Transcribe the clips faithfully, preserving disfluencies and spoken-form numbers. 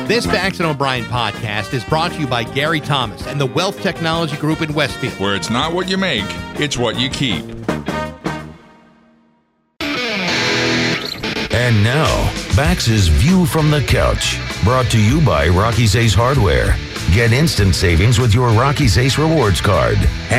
This Bax and O'Brien podcast is brought to you by Gary Thomas and the Wealth Technology Group in Westfield. Where it's not what you make, it's what you keep. And now, Bax's View from the Couch, brought to you by Rocky's Ace Hardware. Get instant savings with your Rocky's Ace Rewards card.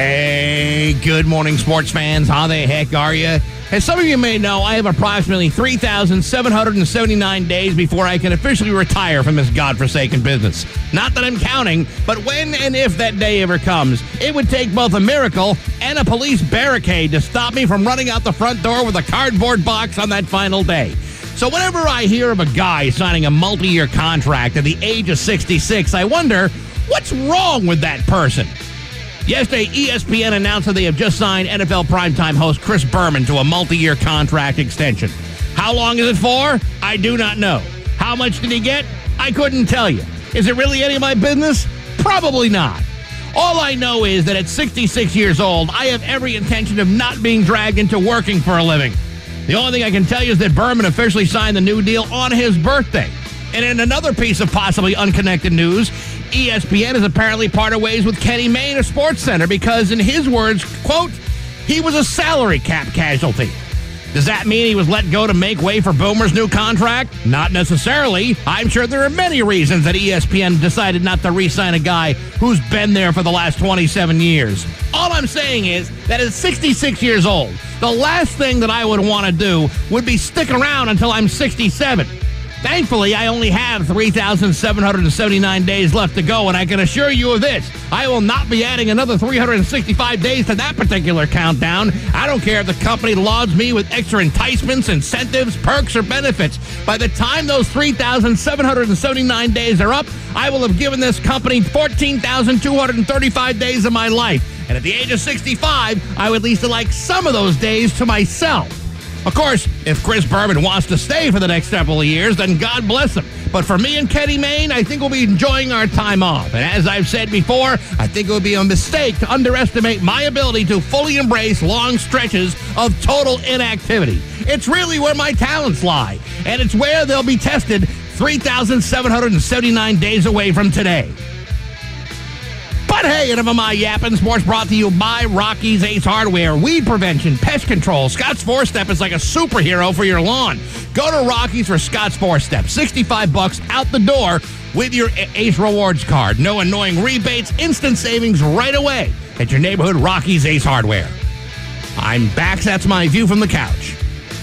Hey, good morning, sports fans. How the heck are you? As some of you may know, I have approximately three thousand seven hundred seventy-nine days before I can officially retire from this godforsaken business. Not that I'm counting, but when and if that day ever comes, it would take both a miracle and a police barricade to stop me from running out the front door with a cardboard box on that final day. So whenever I hear of a guy signing a multi-year contract at the age of sixty-six, I wonder, what's wrong with that person? Yesterday, E S P N announced that they have just signed N F L primetime host Chris Berman to a multi-year contract extension. How long is it for? I do not know. How much did he get? I couldn't tell you. Is it really any of my business? Probably not. All I know is that at sixty-six years old, I have every intention of not being dragged into working for a living. The only thing I can tell you is that Berman officially signed the new deal on his birthday. And in another piece of possibly unconnected news, E S P N is apparently parted ways with Kenny Mayne of SportsCenter because, in his words, quote, he was a salary cap casualty. Does that mean he was let go to make way for Boomer's new contract? Not necessarily. I'm sure there are many reasons that E S P N decided not to re-sign a guy who's been there for the last twenty-seven years. All I'm saying is that at sixty-six years old, the last thing that I would want to do would be stick around until I'm sixty-seven. Thankfully, I only have three thousand seven hundred seventy-nine days left to go, and I can assure you of this. I will not be adding another three hundred sixty-five days to that particular countdown. I don't care if the company lauds me with extra enticements, incentives, perks, or benefits. By the time those three thousand seven hundred seventy-nine days are up, I will have given this company fourteen thousand two hundred thirty-five days of my life. And at the age of sixty-five, I would at least like some of those days to myself. Of course, if Chris Berman wants to stay for the next several years, then God bless him. But for me and Kenny Mayne, I think we'll be enjoying our time off. And as I've said before, I think it would be a mistake to underestimate my ability to fully embrace long stretches of total inactivity. It's really where my talents lie, and it's where they'll be tested three thousand seven hundred seventy-nine days away from today. But hey, enough of my yapping. Sports brought to you by Rocky's Ace Hardware. Weed prevention, pest control. Scott's Four-Step is like a superhero for your lawn. Go to Rocky's for Scott's Four-Step. sixty-five bucks out the door with your Ace Rewards card. No annoying rebates, instant savings right away at your neighborhood Rocky's Ace Hardware. I'm back. That's my view from the couch.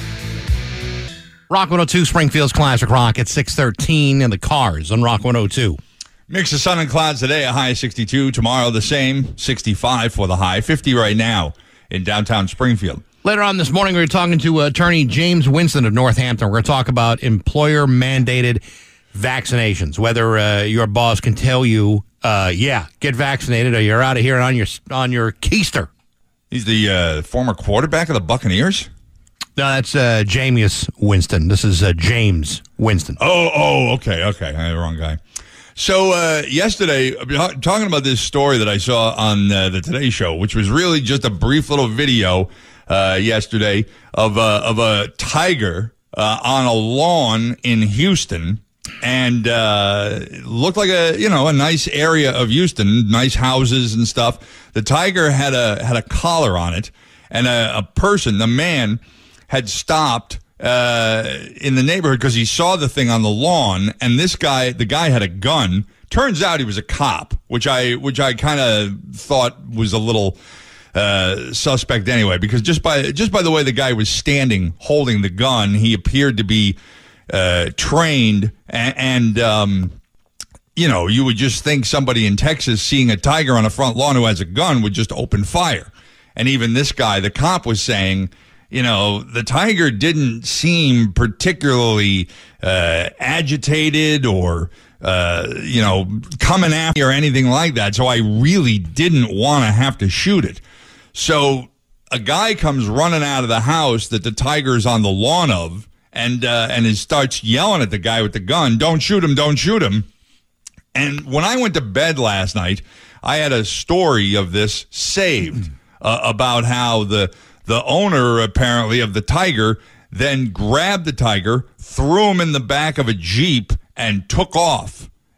Rock one oh two, Springfield's Classic Rock at six thirteen in the Cars on Rock one oh two. Mix of sun and clouds today, a high of sixty-two. Tomorrow, the same, sixty-five for the high. fifty right now in downtown Springfield. Later on this morning, we were talking to Attorney James Winston of Northampton. We're going to talk about employer-mandated vaccinations, whether uh, your boss can tell you, uh, yeah, get vaccinated, or you're out of here on your on your keister. He's the uh, former quarterback of the Buccaneers? No, that's uh, Jameis Winston. This is uh, James Winston. Oh, oh, okay, okay. I had the wrong guy. So uh, yesterday, talking about this story that I saw on uh, the Today Show, which was really just a brief little video uh, yesterday of a, of a tiger uh, on a lawn in Houston, and uh, looked like a you know a nice area of Houston, nice houses and stuff. The tiger had a had a collar on it, and a, a person, the man, had stopped Uh, in the neighborhood because he saw the thing on the lawn, and this guy, the guy had a gun. Turns out he was a cop, which I which I kind of thought was a little uh, suspect anyway, because just by just by the way the guy was standing holding the gun, he appeared to be uh, trained, and, and um, you know, you would just think somebody in Texas seeing a tiger on a front lawn who has a gun would just open fire. And even this guy, the cop, was saying, you know, the tiger didn't seem particularly uh, agitated or, uh, you know, coming after me or anything like that. So I really didn't want to have to shoot it. So a guy comes running out of the house that the tiger's on the lawn of, and uh, and he starts yelling at the guy with the gun, "Don't shoot him, don't shoot him." And when I went to bed last night, I had a story of this saved uh, about how the the owner, apparently, of the tiger then grabbed the tiger, threw him in the back of a Jeep, and took off.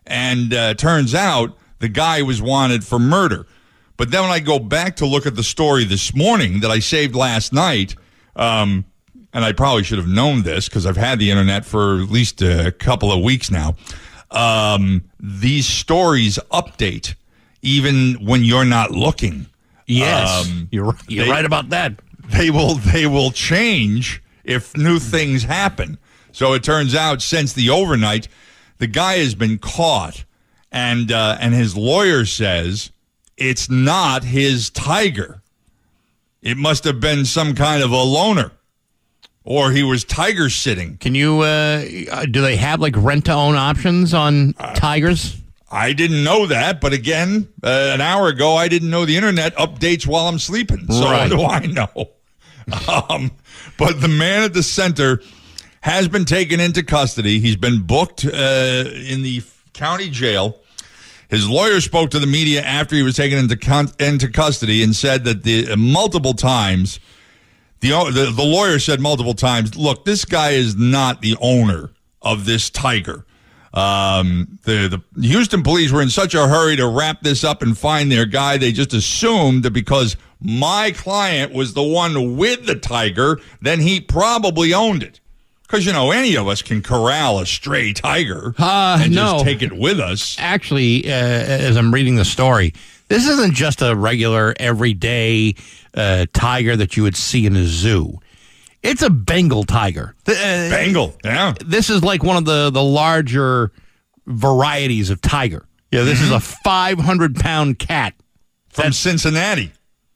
And uh, turns out the guy was wanted for murder. But then when I go back to look at the story this morning that I saved last night, um, and I probably should have known this because I've had the internet for at least a couple of weeks now, um, these stories update even when you're not looking. Yes, Um, you're, you're they- right about that. They will they will change if new things happen. So it turns out since the overnight, the guy has been caught, and uh, and his lawyer says it's not his tiger. It must have been some kind of a loner, or he was tiger sitting. Can you, uh, do they have like rent to own options on tigers? I didn't know that, but again, uh, an hour ago, I didn't know the internet updates while I'm sleeping. So Right. what do I know? um, but the man at the center has been taken into custody. He's been booked uh, in the county jail. His lawyer spoke to the media after he was taken into con- into custody and said that the uh, multiple times, the, the the lawyer said multiple times, look, this guy is not the owner of this tiger. Um, the, the Houston police were in such a hurry to wrap this up and find their guy. They just assumed that because my client was the one with the tiger, then he probably owned it. Because, you know, any of us can corral a stray tiger Uh, and no. just take it with us. Actually, uh, as I'm reading the story, this isn't just a regular, everyday uh, tiger that you would see in a zoo. It's a Bengal tiger. Uh, Bengal, yeah. This is like one of the, the larger varieties of tiger. Yeah, this is a five hundred pound cat. From Cincinnati.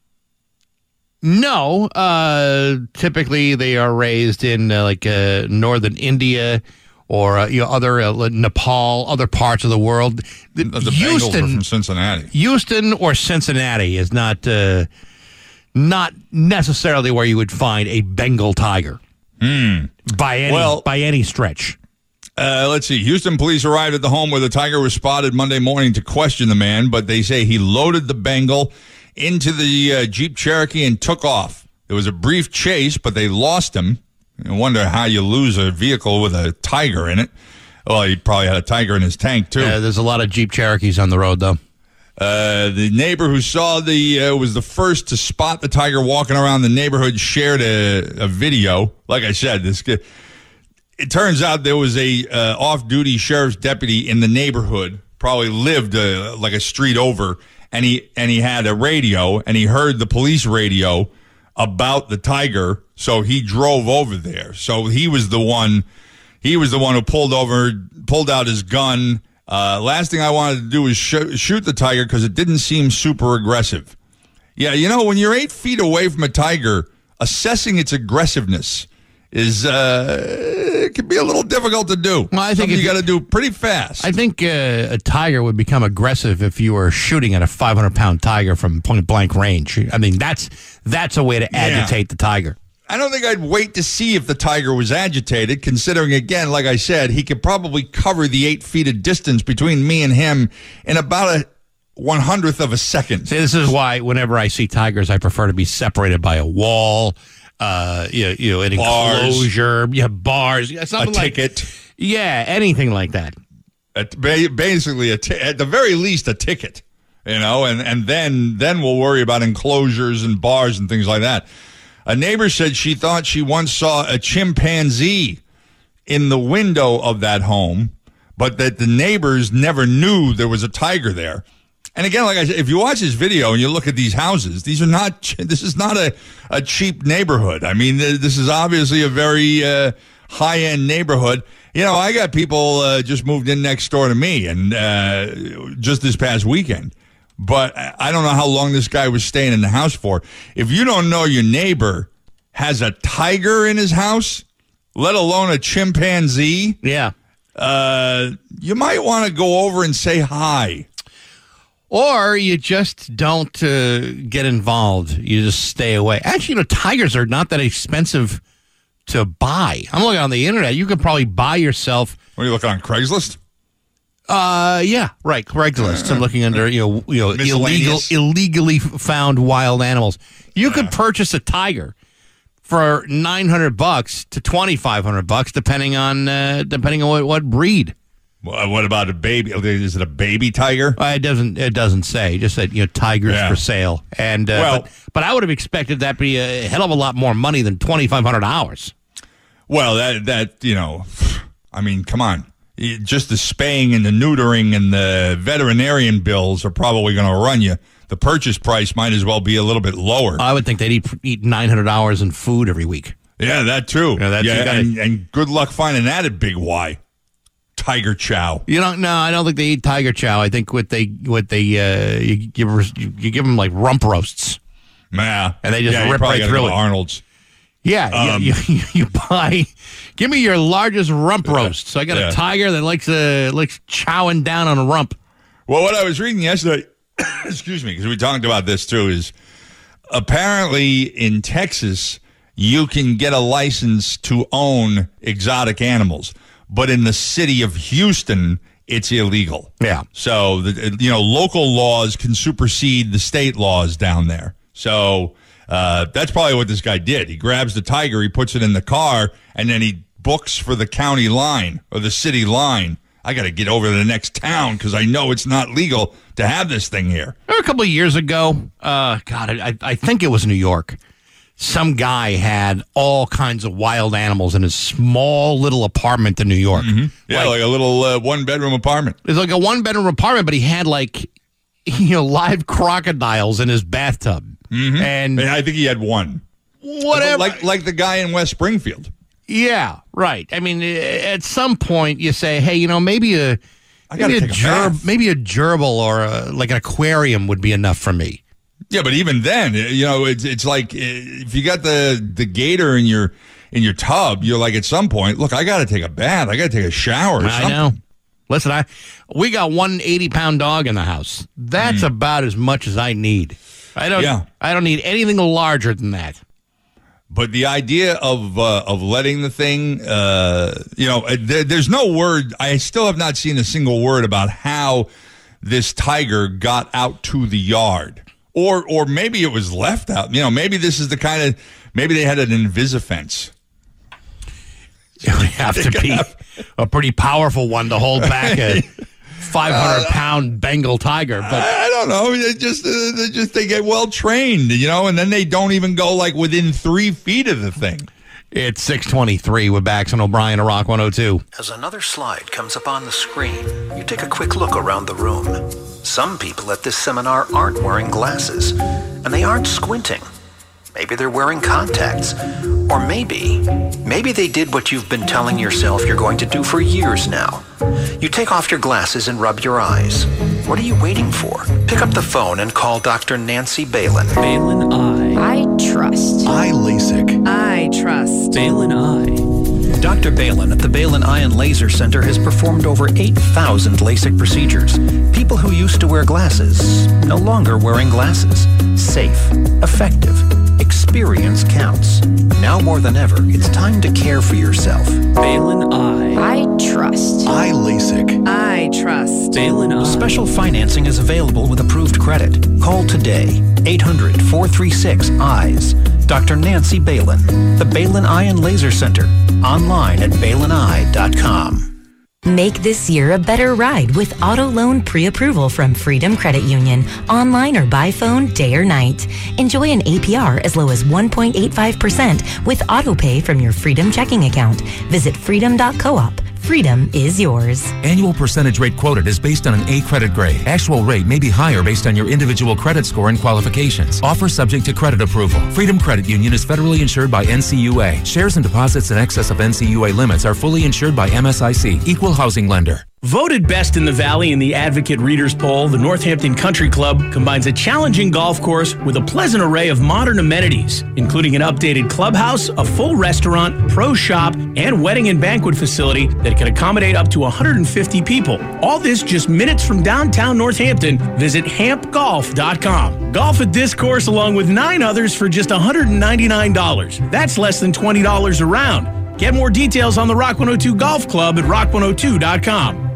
No, uh, typically they are raised in uh, like uh, northern India or uh, you know other uh, Nepal, other parts of the world. The, the Bengals are Houston, from Cincinnati. Houston or Cincinnati is not uh, not necessarily where you would find a Bengal tiger by any Well- by any stretch. Uh, let's see. Houston police arrived at the home where the tiger was spotted Monday morning to question the man, but they say he loaded the Bengal into the uh, Jeep Cherokee and took off. There was a brief chase, but they lost him. I wonder how you lose a vehicle with a tiger in it. Well, he probably had a tiger in his tank, too. Uh, there's a lot of Jeep Cherokees on the road, though. Uh, the neighbor who saw the, uh, was the first to spot the tiger walking around the neighborhood, shared a, a video. Like I said, this kid, it turns out there was a uh, off-duty sheriff's deputy in the neighborhood, probably lived uh, like a street over, and he and he had a radio, and he heard the police radio about the tiger, so he drove over there. So he was the one, he was the one who pulled over, pulled out his gun. Uh, last thing I wanted to do was sh- shoot the tiger because it didn't seem super aggressive. Yeah, you know, when you're eight feet away from a tiger, assessing its aggressiveness is uh, it can be a little difficult to do. Well, I think Something if you you- got to do pretty fast. I think uh, a tiger would become aggressive if you were shooting at a five hundred pound tiger from point blank range. I mean, that's that's a way to agitate the tiger. I don't think I'd wait to see if the tiger was agitated, considering, again, like I said, he could probably cover the eight feet of distance between me and him in about a one hundredth of a second. See, this is why whenever I see tigers, I prefer to be separated by a wall, uh, you know, you know an Bars. enclosure, yeah, bars, yeah, A something like ticket. yeah, anything like that. At ba- basically, a t- at the very least, a ticket, you know, and, and then then we'll worry about enclosures and bars and things like that. A neighbor said she thought she once saw a chimpanzee in the window of that home, but that the neighbors never knew there was a tiger there. And again, like I said, if you watch this video and you look at these houses, these are not, this is not a, a cheap neighborhood. I mean, this is obviously a very uh, high-end neighborhood. You know, I got people uh, just moved in next door to me, and uh, just this past weekend. But I don't know how long this guy was staying in the house for. If you don't know your neighbor has a tiger in his house, let alone a chimpanzee, Yeah. uh, you might want to go over and say hi. Or you just don't uh, get involved. You just stay away. Actually, you know, tigers are not that expensive to buy. I'm looking on the internet. You could probably buy yourself. What are you looking on Craigslist? Uh, yeah, right. Craigslist. I'm looking under you know you know illegal Miscellaneous. illegally found wild animals. You could purchase a tiger for nine hundred bucks to twenty five hundred bucks, depending on uh, depending on what, what breed. Well, what about a baby? Is it a baby tiger? Uh, it doesn't. It doesn't say. It just said, you know, tigers Yeah. for sale. And uh, Well- but, but I would have expected that to be a hell of a lot more money than twenty-five hundred dollars. Well, that that you know, I mean, come on. Just the spaying and the neutering and the veterinarian bills are probably going to run you. The purchase price might as well be a little bit lower. I would think they'd eat, eat nine hundred dollars in food every week. Yeah, that too. Yeah, that's- you yeah, gotta- and, and good luck finding that at Big Y. Tiger chow. You don't. No, I don't think they eat tiger chow. I think what they what they uh, you give you, you give them like rump roasts. Yeah, And they just yeah, you rip probably right gotta through go it. to Arnold's. Yeah, Um, you, you, you buy. Give me your largest rump roast. So I got Yeah. a tiger that likes uh, likes chowing down on a rump. Well, what I was reading yesterday, excuse me, because we talked about this too, is apparently in Texas you can get a license to own exotic animals, but in the city of Houston it's illegal. Yeah. So the, you know, local laws can supersede the state laws down there. So uh, that's probably what this guy did. He grabs the tiger, he puts it in the car, and then he books for the county line or the city line. I got to get over to the next town because I know it's not legal to have this thing here. A couple of years ago, uh, God, I, I think it was New York. Some guy had all kinds of wild animals in his small little apartment in New York. Yeah, like, like a little uh, one-bedroom apartment. It was like a one bedroom apartment, but he had like, you know, live crocodiles in his bathtub. Mm-hmm. And And I think he had one. whatever. Like, like the guy in West Springfield. Yeah, right. I mean, at some point you say, hey, you know, maybe a I gotta maybe a, take a gerb, bath. maybe a gerbil or a, like an aquarium would be enough for me. Yeah, but even then, you know, it's it's like if you got the the gator in your in your tub, you're like at some point, look, I got to take a bath, I got to take a shower. Or I something. know. Listen, I we got one eighty pound dog in the house. That's about as much as I need. I don't. Yeah. I don't need anything larger than that. But the idea of uh, of letting the thing, uh, you know, there, there's no word. I still have not seen a single word about how this tiger got out to the yard, or or maybe it was left out. You know, maybe this is the kind of maybe they had an invisifence. It would have to be a pretty powerful one to hold back a five hundred pound Bengal tiger. But I, I don't know. They just uh, they just they get well trained, you know, and then they don't even go like within three feet of the thing. it's six twenty-three with Bax and O'Brien at Rock one oh two. As another slide comes up on the screen, you take a quick look around the room. Some people at this seminar aren't wearing glasses, and they aren't squinting. Maybe they're wearing contacts. Or maybe, maybe they did what you've been telling yourself you're going to do for years now. You take off your glasses and rub your eyes. What are you waiting for? Pick up the phone and call Doctor Nancy Balin. Balin Eye. I trust. Eye LASIK. I trust. Balin Eye. Doctor Balin at the Balin Eye and Laser Center has performed over eight thousand LASIK procedures. People who used to wear glasses, no longer wearing glasses. Safe, effective. Experience counts. Now more than ever, it's time to care for yourself. Balin Eye. I trust. Eye LASIK. I trust. Balin Eye. Special financing is available with approved credit. Call today, eight hundred, four three six, E Y E S. Doctor Nancy Balin, the Balin Eye and Laser Center, online at balin eye dot com. Make this year a better ride with auto loan pre-approval from Freedom Credit Union, online or by phone, day or night. Enjoy an A P R as low as one point eight five percent with auto pay from your Freedom checking account. Visit freedom dot coop. Freedom is yours. Annual percentage rate quoted is based on an A credit grade. Actual rate may be higher based on your individual credit score and qualifications. Offer subject to credit approval. Freedom Credit Union is federally insured by N C U A. Shares and deposits in excess of N C U A limits are fully insured by M S I C, Equal Housing Lender. Voted best in the Valley in the Advocate Readers Poll, the Northampton Country Club combines a challenging golf course with a pleasant array of modern amenities, including an updated clubhouse, a full restaurant, pro shop, and wedding and banquet facility that can accommodate up to one hundred fifty people. All this just minutes from downtown Northampton. Visit hamp golf dot com. Golf at this course along with nine others for just one hundred ninety-nine dollars. That's less than twenty dollars a round. Get more details on the Rock one oh two Golf Club at rock one oh two dot com.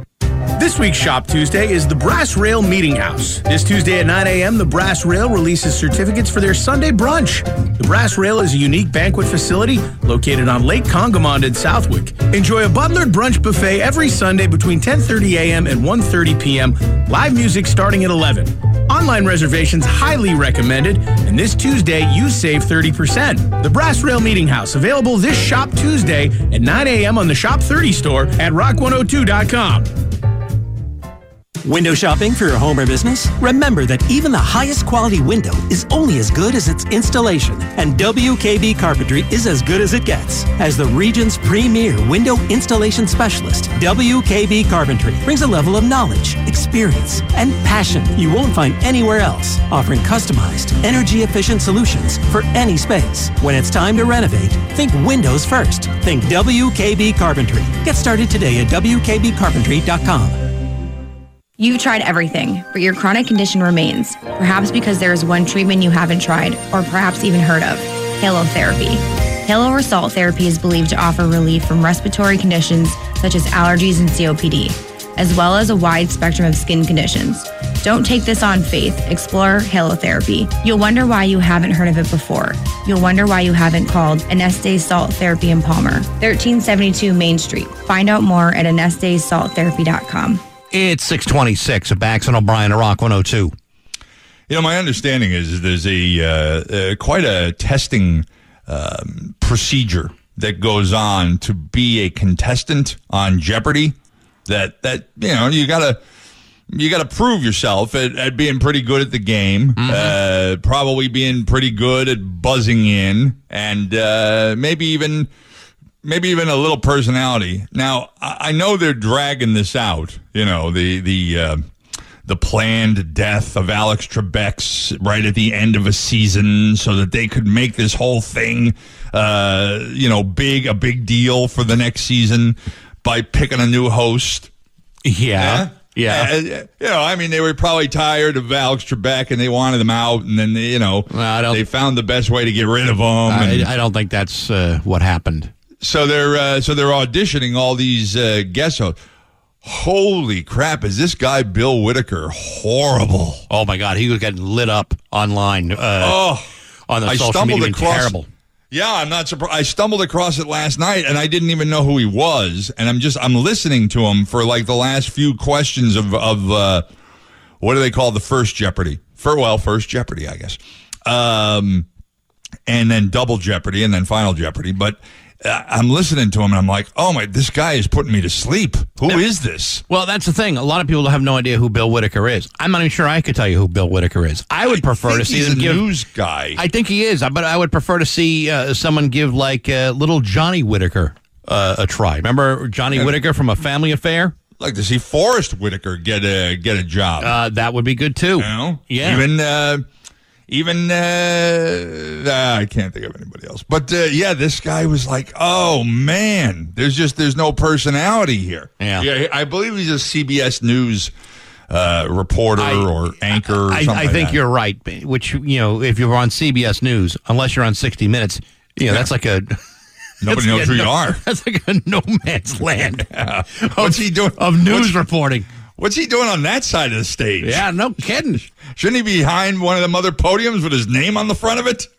This week's Shop Tuesday is the Brass Rail Meeting House. This Tuesday at nine a.m., the Brass Rail releases certificates for their Sunday brunch. The Brass Rail is a unique banquet facility located on Lake Congamond in Southwick. Enjoy a butlered brunch buffet every Sunday between ten thirty a.m. and one thirty p.m. Live music starting at eleven. Online reservations highly recommended, and this Tuesday you save thirty percent. The Brass Rail Meeting House, available this Shop Tuesday at nine a.m. on the Shop thirty store at rock one oh two dot com. Window shopping for your home or business? Remember that even the highest quality window is only as good as its installation, and W K B Carpentry is as good as it gets. As the region's premier window installation specialist, W K B Carpentry brings a level of knowledge, experience, and passion you won't find anywhere else, offering customized, energy-efficient solutions for any space. When it's time to renovate, think windows first. Think W K B Carpentry. Get started today at W K B carpentry dot com. You've tried everything, but your chronic condition remains, perhaps because there is one treatment you haven't tried, or perhaps even heard of, halotherapy. Halo or salt therapy is believed to offer relief from respiratory conditions such as allergies and C O P D, as well as a wide spectrum of skin conditions. Don't take this on faith. Explore halotherapy. You'll wonder why you haven't heard of it before. You'll wonder why you haven't called Aneste Salt Therapy in Palmer, thirteen seventy-two Main Street. Find out more at aneste salt therapy dot com. It's six twenty-six at Bax and O'Brien at Rock one oh two. You know, my understanding is there's a uh, uh, quite a testing um, procedure that goes on to be a contestant on Jeopardy. That that you know you gotta you gotta prove yourself at, at being pretty good at the game, mm-hmm. uh, probably being pretty good at buzzing in, and uh, maybe even. Maybe even a little personality. Now, I know they're dragging this out. You know, the the uh, the planned death of Alex Trebek right at the end of a season, so that they could make this whole thing, uh, you know, big a big deal for the next season by picking a new host. Yeah. Yeah. Uh, you know, I mean, they were probably tired of Alex Trebek and they wanted him out, and then they, you know, well, I don't, they found the best way to get rid of him. I, and, I don't think that's uh, what happened. So they're uh, so they're auditioning all these uh, guest hosts. Holy crap! Is this guy Bill Whitaker horrible? Oh my God, he was getting lit up online. Uh, oh, on the I social stumbled media, across. Terrible. Yeah, I'm not surprised. I stumbled across it last night, and I didn't even know who he was. And I'm just I'm listening to him for like the last few questions of of uh, what do they call the first Jeopardy? For well, first Jeopardy, I guess, um, and then Double Jeopardy, and then Final Jeopardy, but. I'm listening to him, and I'm like, oh, my, this guy is putting me to sleep. Who yeah. is this? Well, that's the thing. A lot of people have no idea who Bill Whitaker is. I'm not even sure I could tell you who Bill Whitaker is. I would prefer I think to see he's them a give, news guy. I think he is, but I would prefer to see uh, someone give, like, uh, little Johnny Whitaker uh, a try. Remember Johnny yeah. Whitaker from A Family Affair? I'd like to see Forrest Whitaker get a, get a job. Uh, that would be good, too. You know? Yeah. Even... Uh, Even, uh, uh, I can't think of anybody else. But, uh, yeah, this guy was like, oh, man, there's just, there's no personality here. Yeah. yeah I believe he's a C B S News uh, reporter I, or anchor or I, something I like think that. you're right, which, you know, if you're on C B S News, unless you're on sixty minutes, you know, yeah. that's like a... Nobody knows who no, you are. That's like a no man's land. Yeah. What's of, he doing? Of news What's, reporting. What's he doing on that side of the stage? Yeah, no kidding. Shouldn't he be behind one of them other podiums with his name on the front of it?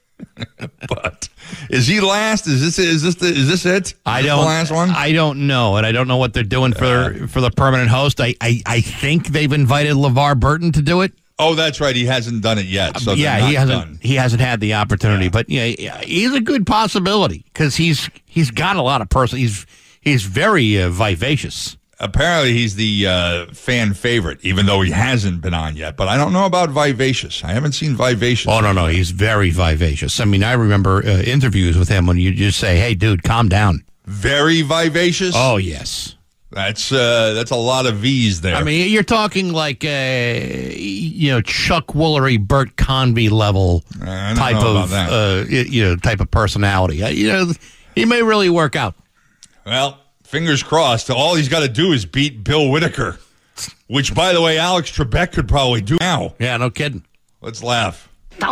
But is he last? Is this is this the, is this it? Is I this don't. The last one? I don't know, and I don't know what they're doing for uh, for the permanent host. I, I I think they've invited LeVar Burton to do it. Oh, that's right. He hasn't done it yet. So yeah, he hasn't. Done. He hasn't had the opportunity, yeah. but yeah, he's a good possibility because he's he's got a lot of person. He's he's very uh, vivacious. Apparently, he's the uh, fan favorite, even though he hasn't been on yet. But I don't know about vivacious. I haven't seen vivacious. Oh, no, no. He's very vivacious. I mean, I remember uh, interviews with him when you just say, hey, dude, calm down. Very vivacious? Oh, yes. That's uh, that's a lot of V's there. I mean, you're talking like, uh, you know, Chuck Woolery, Bert Convy level type of, uh, you know, type of personality. Uh, you know, he may really work out. Well, fingers crossed. All he's got to do is beat Bill Whitaker, which, by the way, Alex Trebek could probably do now. Yeah, no kidding. Let's laugh. Tell me,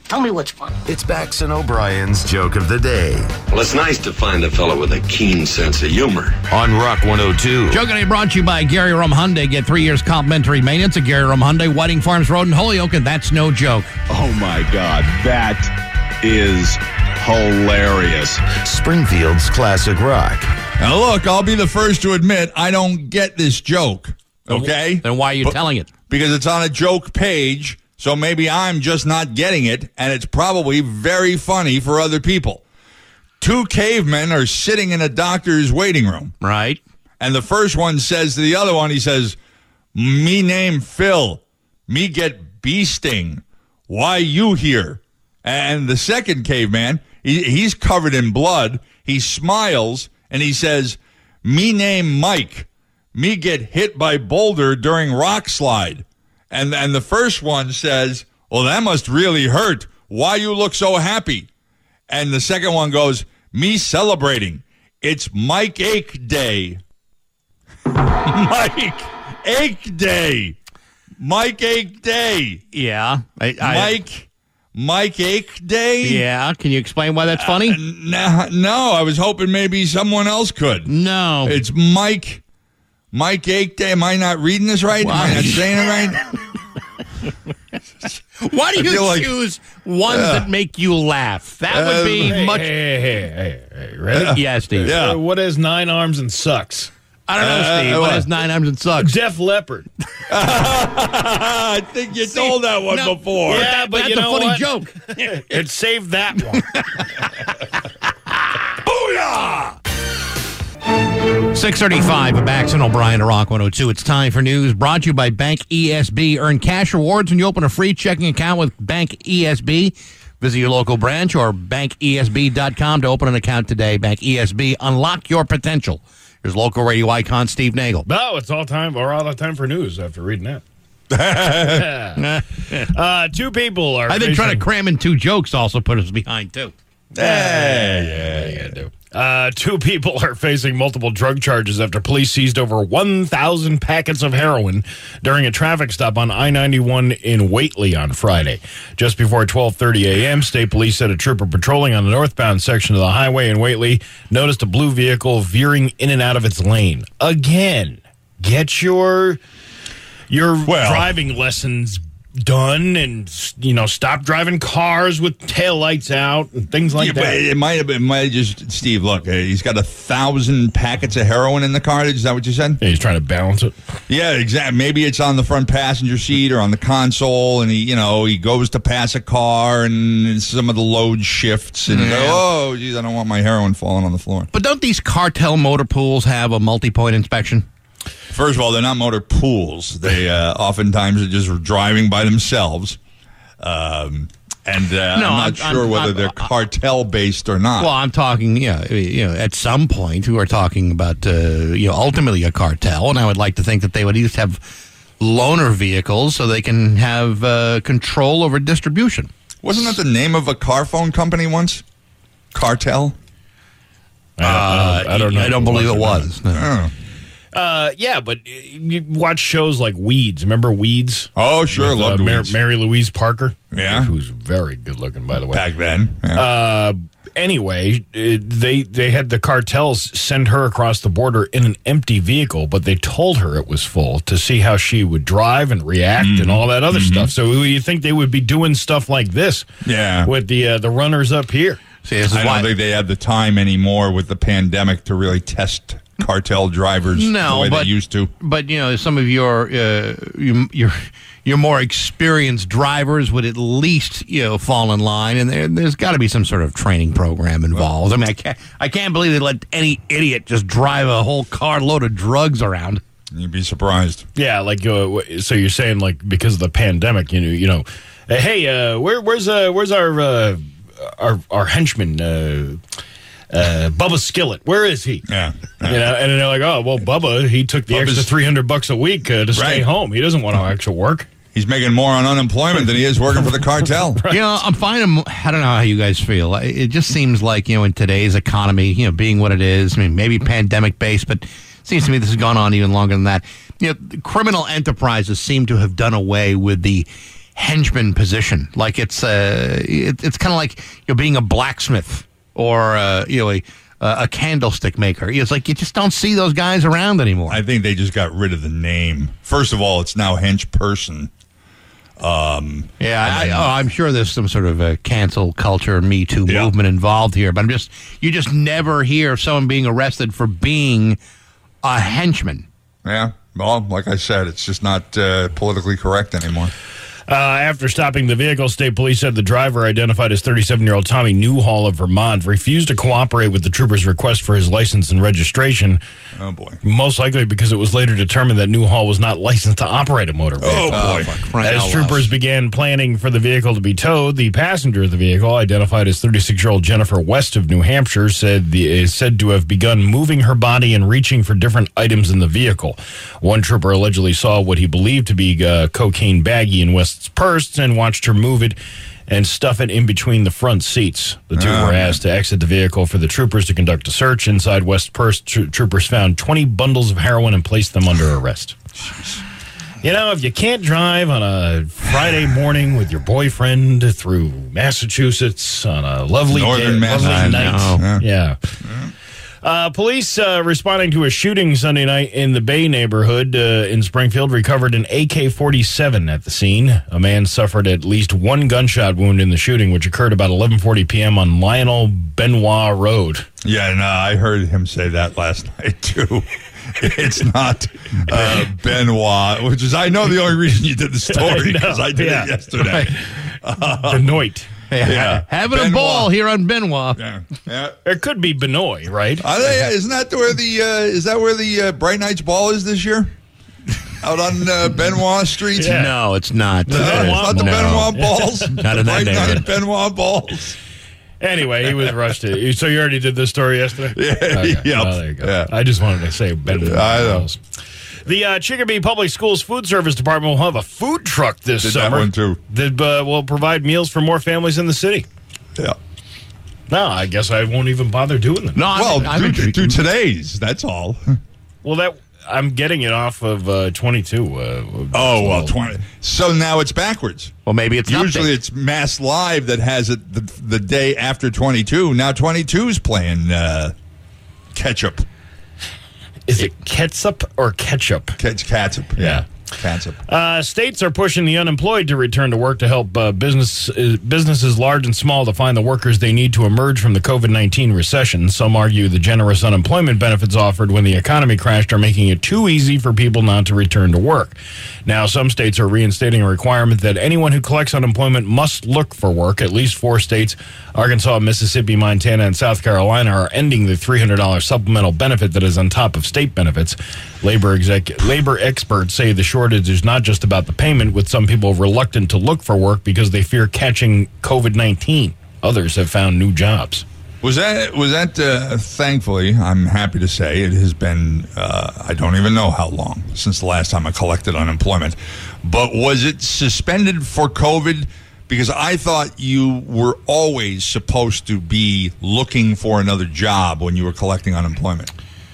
Tell me what's funny. It's Bax and O'Brien's Joke of the Day. Well, it's nice to find a fellow with a keen sense of humor. On Rock one oh two. Joke of the Day brought to you by Gary Rum Hyundai. Get three years complimentary maintenance at Gary Rum Hyundai, Whiting Farms Road in Holyoke, and that's no joke. Oh, my God. That is hilarious. Springfield's Classic Rock. Now, look, I'll be the first to admit I don't get this joke, okay? Then why are you but, telling it? Because it's on a joke page, so maybe I'm just not getting it, and it's probably very funny for other people. Two cavemen are sitting in a doctor's waiting room. Right. And the first one says to the other one, he says, me name Phil. Me get bee sting. Why you here? And the second caveman, he, he's covered in blood. He smiles, and he says, me name Mike. Me get hit by boulder during rock slide. And and the first one says, well, that must really hurt. Why you look so happy? And the second one goes, me celebrating. It's Mike Ache Day. Mike Ache Day. Mike Ache Day. Yeah. I, I, Mike Mike Ache Day? Yeah. Can you explain why that's funny? Uh, no, no, I was hoping maybe someone else could. No. It's Mike Mike Ache Day. Am I not reading this right? Why? Am I not saying it right? Why do you like, choose ones uh, that make you laugh? That would be Uh, hey, much. Hey, hey, hey, hey, ready? Uh, yeah, Steve. Yeah. Uh, what has nine arms and sucks? I don't know, Uh, Steve. what? What has nine arms and sucks? Def Leppard. I think you See, told that one no, before. Yeah, that, but that's you a know funny what? joke. It saved that one. Booyah! six thirty-five at Bax and O'Brien to Rock one oh two. It's time for news brought to you by Bank E S B. Earn cash rewards when you open a free checking account with Bank E S B. Visit your local branch or bank E S B dot com to open an account today. Bank E S B. Unlock your potential. Here's local radio icon Steve Nagel. No, it's all time or all the time for news after reading that. uh, two people are. I think facing, trying to cram in two jokes also put us behind, too. Hey, yeah, yeah. Uh, two people are facing multiple drug charges after police seized over one thousand packets of heroin during a traffic stop on I ninety-one in Whately on Friday. Just before twelve thirty a.m., state police said a trooper patrolling on the northbound section of the highway in Whately noticed a blue vehicle veering in and out of its lane. Again, get your your Well, driving lessons done and, you know, stop driving cars with taillights out and things like Yeah, but that. it might have been, might have just, Steve, look, uh, he's got a thousand packets of heroin in the car. Is that what you said? Yeah, he's trying to balance it. Yeah, exactly. Maybe it's on the front passenger seat or on the console, and he, you know, he goes to pass a car, and some of the load shifts, and Yeah. oh, geez, I don't want my heroin falling on the floor. But don't these cartel motor pools have a multi-point inspection? First of all, they're not motor pools. They uh, oftentimes are just driving by themselves. Um, and uh, No, I'm not I'm- sure I'm- whether I'm- they're cartel-based or not. Well, I'm talking, yeah, you know, at some point, we are talking about, uh, you know, ultimately a cartel, and I would like to think that they would at least have loaner vehicles so they can have uh, control over distribution. Wasn't that the name of a car phone company once? Cartel? I don't, I don't, I don't know. I don't believe it was. No. Oh. Uh, yeah, but you watch shows like Weeds. Remember Weeds? Oh, sure. With, Loved uh, Mar- Weeds. Mary Louise Parker. Yeah. Who's very good looking, by the way. Back then. Yeah. Uh, anyway, it, they they had the cartels send her across the border in an empty vehicle, but they told her it was full to see how she would drive and react Mm-hmm. and all that other stuff. So you think they would be doing stuff like this Yeah. with the uh, the runners up here? See, this is I why. don't think they have the time anymore with the pandemic to really test cartel drivers No, the way but- they used to. But you know, some of your uh, your, your your more experienced drivers would at least you know fall in line, and there, there's got to be some sort of training program involved. I mean, I can't I can't believe they let any idiot just drive a whole carload of drugs around. You'd be surprised. Yeah, like uh, so you're saying like because of the pandemic, you know, you know, uh, hey, uh, where where's uh, where's our uh, our our henchman? Uh, Uh, Bubba Skillet, where is he? Yeah, you know, and they're like, oh, well, Bubba, he took the Bubba's- extra three hundred bucks a week uh, to stay Right. home. He doesn't want to actually work. He's making more on unemployment than he is working for the cartel. You know, I'm finding. I don't know how you guys feel. It just seems like you know, in today's economy, you know, being what it is. I mean, maybe pandemic based, but it seems to me this has gone on even longer than that. You know, criminal enterprises seem to have done away with the henchman position. Like it's uh, it, it's kind of like you're being a blacksmith or uh, you know a, a candlestick maker. It's like you just don't see those guys around anymore. I think they just got rid of the name. First of all, it's now hench person. Um, yeah, I, oh, I'm sure there's some sort of a cancel culture, Me Too yeah. movement involved here, but I'm just you just never hear of someone being arrested for being a henchman. Yeah, well, like I said, it's just not uh, politically correct anymore. Uh, after stopping the vehicle, state police said the driver, identified as thirty-seven-year-old Tommy Newhall of Vermont, refused to cooperate with the trooper's request for his license and registration. Oh, boy. Most likely because it was later determined that Newhall was not licensed to operate a motor vehicle. Oh, boy. As troopers began planning for the vehicle to be towed, the passenger of the vehicle, identified as thirty-six-year-old Jennifer West of New Hampshire, said the, is said to have begun moving her body and reaching for different items in the vehicle. One trooper allegedly saw what he believed to be a cocaine baggie in West's purse and watched her move it and stuff it in between the front seats. The two oh, were asked man. to exit the vehicle for the troopers to conduct a search. Inside West's purse, tro- troopers found twenty bundles of heroin and placed them under arrest. Jeez. You know, if you can't drive on a Friday morning with your boyfriend through Massachusetts on a lovely Northern day, lovely night, yeah. yeah. yeah. Uh, police uh, responding to a shooting Sunday night in the Bay neighborhood uh, in Springfield recovered an A K forty-seven at the scene. A man suffered at least one gunshot wound in the shooting, which occurred about eleven forty p.m. on Lionel Benoit Road. Yeah, no, I heard him say that last night, too. It's not uh, Benoit, which is, I know the only reason you did the story, because I, I did yeah. it yesterday. Right. Uh, Benoit. Yeah. yeah. Having Benoit. a ball here on Benoit. Yeah. yeah. It could be Benoit, right? Are they, isn't that where the uh, is that where the uh, Bright Nights Ball is this year? Out on uh, Benoit Street? Yeah. No, it's not. No, it's not the no. Benoit balls. Not in that Bright Night neighborhood. Benoit balls. Anyway, he was rushed to. So you already did this story yesterday? Yeah. Okay. Yep. Well, there you go. Yeah. I just wanted to say Benoit I know. balls. The uh, Chicopee Public Schools Food Service Department will have a food truck this Did summer. that one too. That uh, will provide meals for more families in the city. Yeah. No, I guess I won't even bother doing it. No, well, I'm, I'm do, do today's. That's all. Well, that I'm getting it off of uh, twenty-two. Uh, oh well, twenty. So now it's backwards. Well, maybe it's usually nothing. It's Mass Live that has it the, the day after twenty-two. Now twenty-two is playing uh, ketchup. Is it ketchup or ketchup? It's ketchup. Yeah. yeah. Ketchup. Uh, states are pushing the unemployed to return to work to help uh, business uh, businesses large and small to find the workers they need to emerge from the covid nineteen recession. Some argue the generous unemployment benefits offered when the economy crashed are making it too easy for people not to return to work. Now, some states are reinstating a requirement that anyone who collects unemployment must look for work. At least four states, Arkansas, Mississippi, Montana, and South Carolina, are ending the three hundred dollars supplemental benefit that is on top of state benefits. Labor exec- labor experts say the shortage is not just about the payment, with some people reluctant to look for work because they fear catching covid nineteen. Others have found new jobs. Was that, was that uh, thankfully, I'm happy to say, it has been, uh, I don't even know how long since the last time I collected unemployment. But was it suspended for COVID? Because I thought you were always supposed to be looking for another job when you were collecting unemployment.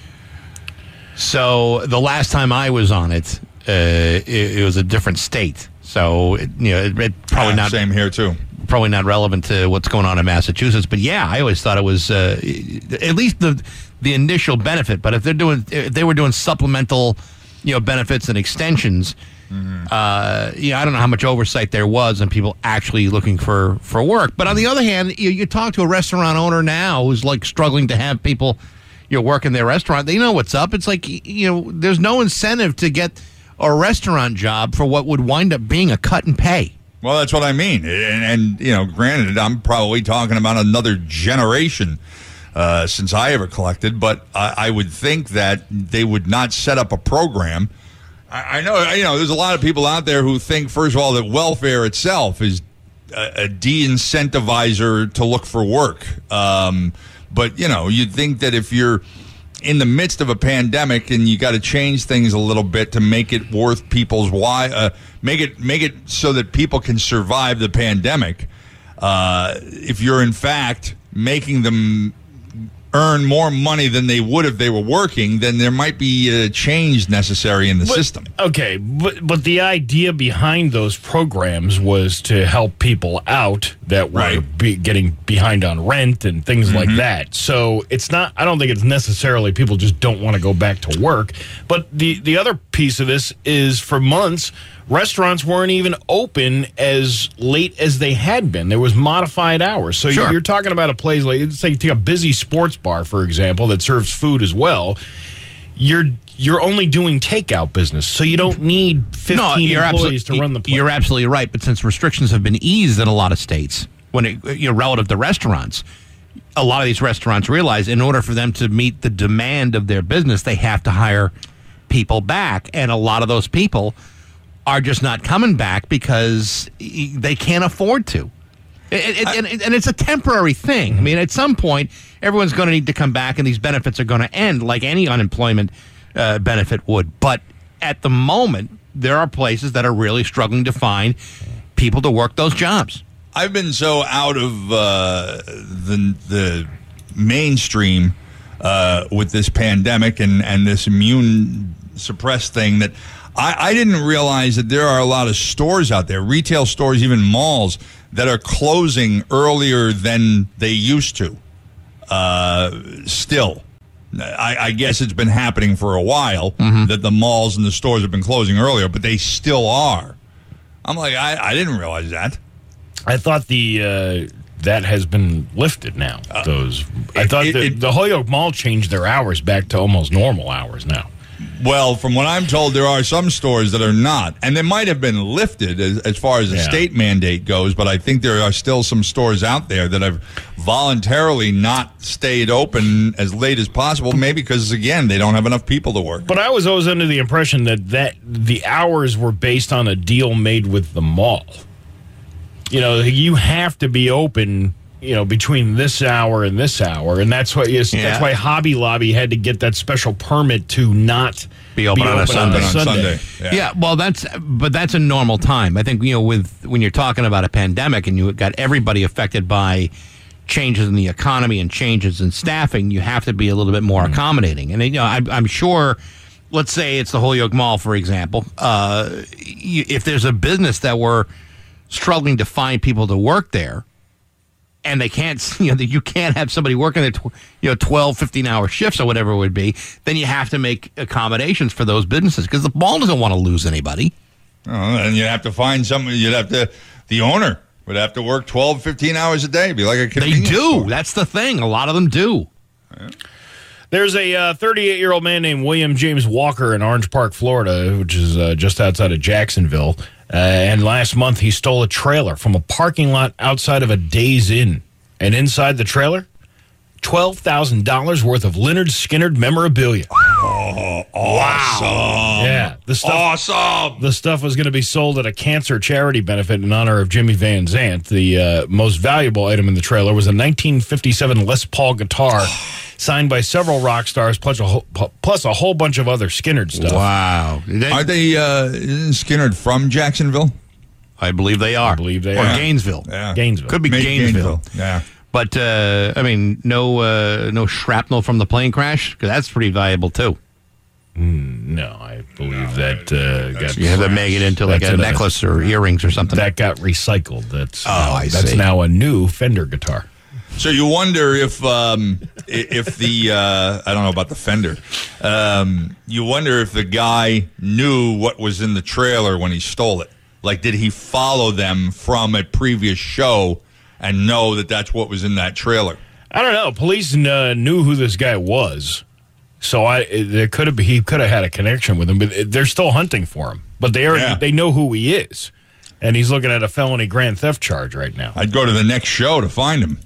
So the last time I was on it, uh, it, it was a different state. So, it, you know, it, it probably yeah, not... Same here, too. Probably not relevant to what's going on in Massachusetts, but yeah, I always thought it was uh, at least the the initial benefit. But if they're doing, if they were doing supplemental, you know, benefits and extensions, mm-hmm. uh, you know, I don't know how much oversight there was on people actually looking for, for work. But on the other hand, you, you talk to a restaurant owner now who's like struggling to have people, you know, work in their restaurant. They know what's up. It's like, you know, there's no incentive to get a restaurant job for what would wind up being a cut in pay. Well, that's what I mean. And, and, you know, granted, I'm probably talking about another generation uh, since I ever collected, but I, I would think that they would not set up a program. I, I know, you know, there's a lot of people out there who think, first of all, that welfare itself is a, a de-incentivizer to look for work. Um, but, you know, you'd think that if you're in the midst of a pandemic and you got to change things a little bit to make it worth people's why, uh, make it make it so that people can survive the pandemic. Uh, if you're in fact making them earn more money than they would if they were working, then there might be a change necessary in the but, system. Okay, but but the idea behind those programs was to help people out that were Right. be, getting behind on rent and things Mm-hmm. like that. So it's not. I don't think it's necessarily people just don't want to go back to work. But the the other piece of this is for months, restaurants weren't even open as late as they had been. There was modified hours. So Sure. you're talking about a place like, let's say, take a busy sports bar, for example, that serves food as well. You're you're only doing takeout business, so you don't need fifteen No, you're employees absolutely, to run the place. You're absolutely right. But since restrictions have been eased in a lot of states, when it, you know, relative to restaurants, a lot of these restaurants realize in order for them to meet the demand of their business, they have to hire people back, and a lot of those people are just not coming back because they can't afford to. It, it, and, and it's a temporary thing. I mean, at some point, everyone's going to need to come back, and these benefits are going to end like any unemployment uh, benefit would. But at the moment, there are places that are really struggling to find people to work those jobs. I've been so out of uh, the the mainstream uh, with this pandemic and, and this immune suppressed thing that I, I didn't realize that there are a lot of stores out there, retail stores, even malls, that are closing earlier than they used to. Uh, still, I, I guess it's been happening for a while Mm-hmm. that the malls and the stores have been closing earlier, but they still are. I'm like, I, I didn't realize that. I thought the uh, that has been lifted now. Those I it- thought it- the, it- the Holyoke Mall changed their hours back to almost normal hours now. Well, from what I'm told, there are some stores that are not. And they might have been lifted as, as far as the Yeah. state mandate goes, but I think there are still some stores out there that have voluntarily not stayed open as late as possible, maybe because, again, they don't have enough people to work. But I was always under the impression that, that the hours were based on a deal made with the mall. You know, you have to be open, you know, between this hour and this hour, and that's why yes, Yeah. that's why Hobby Lobby had to get that special permit to not Be open on a Sunday. on Sunday. Yeah. Yeah. well, that's but that's a normal time. I think you know, with when you're talking about a pandemic and you got everybody affected by changes in the economy and changes in staffing, you have to be a little bit more accommodating. And you know, I, I'm sure. Let's say it's the Holyoke Mall, for example. Uh, you, if there's a business that were struggling to find people to work there, and they can't, you know, that you can't have somebody working there, tw- you know, twelve, fifteen hour shifts or whatever it would be, then you have to make accommodations for those businesses because the mall doesn't want to lose anybody. Oh, and you'd have to find somebody, you'd have to, the owner would have to work twelve, fifteen hours a day, be like a They convenience do. store. That's the thing. A lot of them do. There's a uh, thirty-eight-year-old man named William James Walker in Orange Park, Florida, which is uh, just outside of Jacksonville. Uh, and last month, he stole a trailer from a parking lot outside of a Days Inn. And inside the trailer, twelve thousand dollars worth of Leonard Skinner memorabilia. Oh, awesome. Yeah. The stuff, Awesome. The stuff was going to be sold at a cancer charity benefit in honor of Jimmy Van Zant. The uh, most valuable item in the trailer was a nineteen fifty-seven Les Paul guitar signed by several rock stars, plus a whole, plus a whole bunch of other Skinner stuff. Wow. Are they uh, isn't Skinner from Jacksonville? I believe they are. I believe they or are. Gainesville. Yeah. Gainesville. Could be Maybe Gainesville. Yeah. But, uh, I mean, no uh, no shrapnel from the plane crash? Because that's pretty valuable, too. No, I believe that uh, got You have to make it into like That's a it, uh, necklace or earrings or something. that got recycled. That's Oh, I that's see. now a new Fender guitar. So you wonder if um, i- if the uh, I don't know about the Fender. Um, you wonder if the guy knew what was in the trailer when he stole it. Like, did he follow them from a previous show and know that that's what was in that trailer? I don't know. Police uh, knew who this guy was, so I there could have he could have had a connection with him, but they're still hunting for him. But they already Yeah. they know who he is, and he's looking at a felony grand theft charge right now. I'd go to the next show to find him.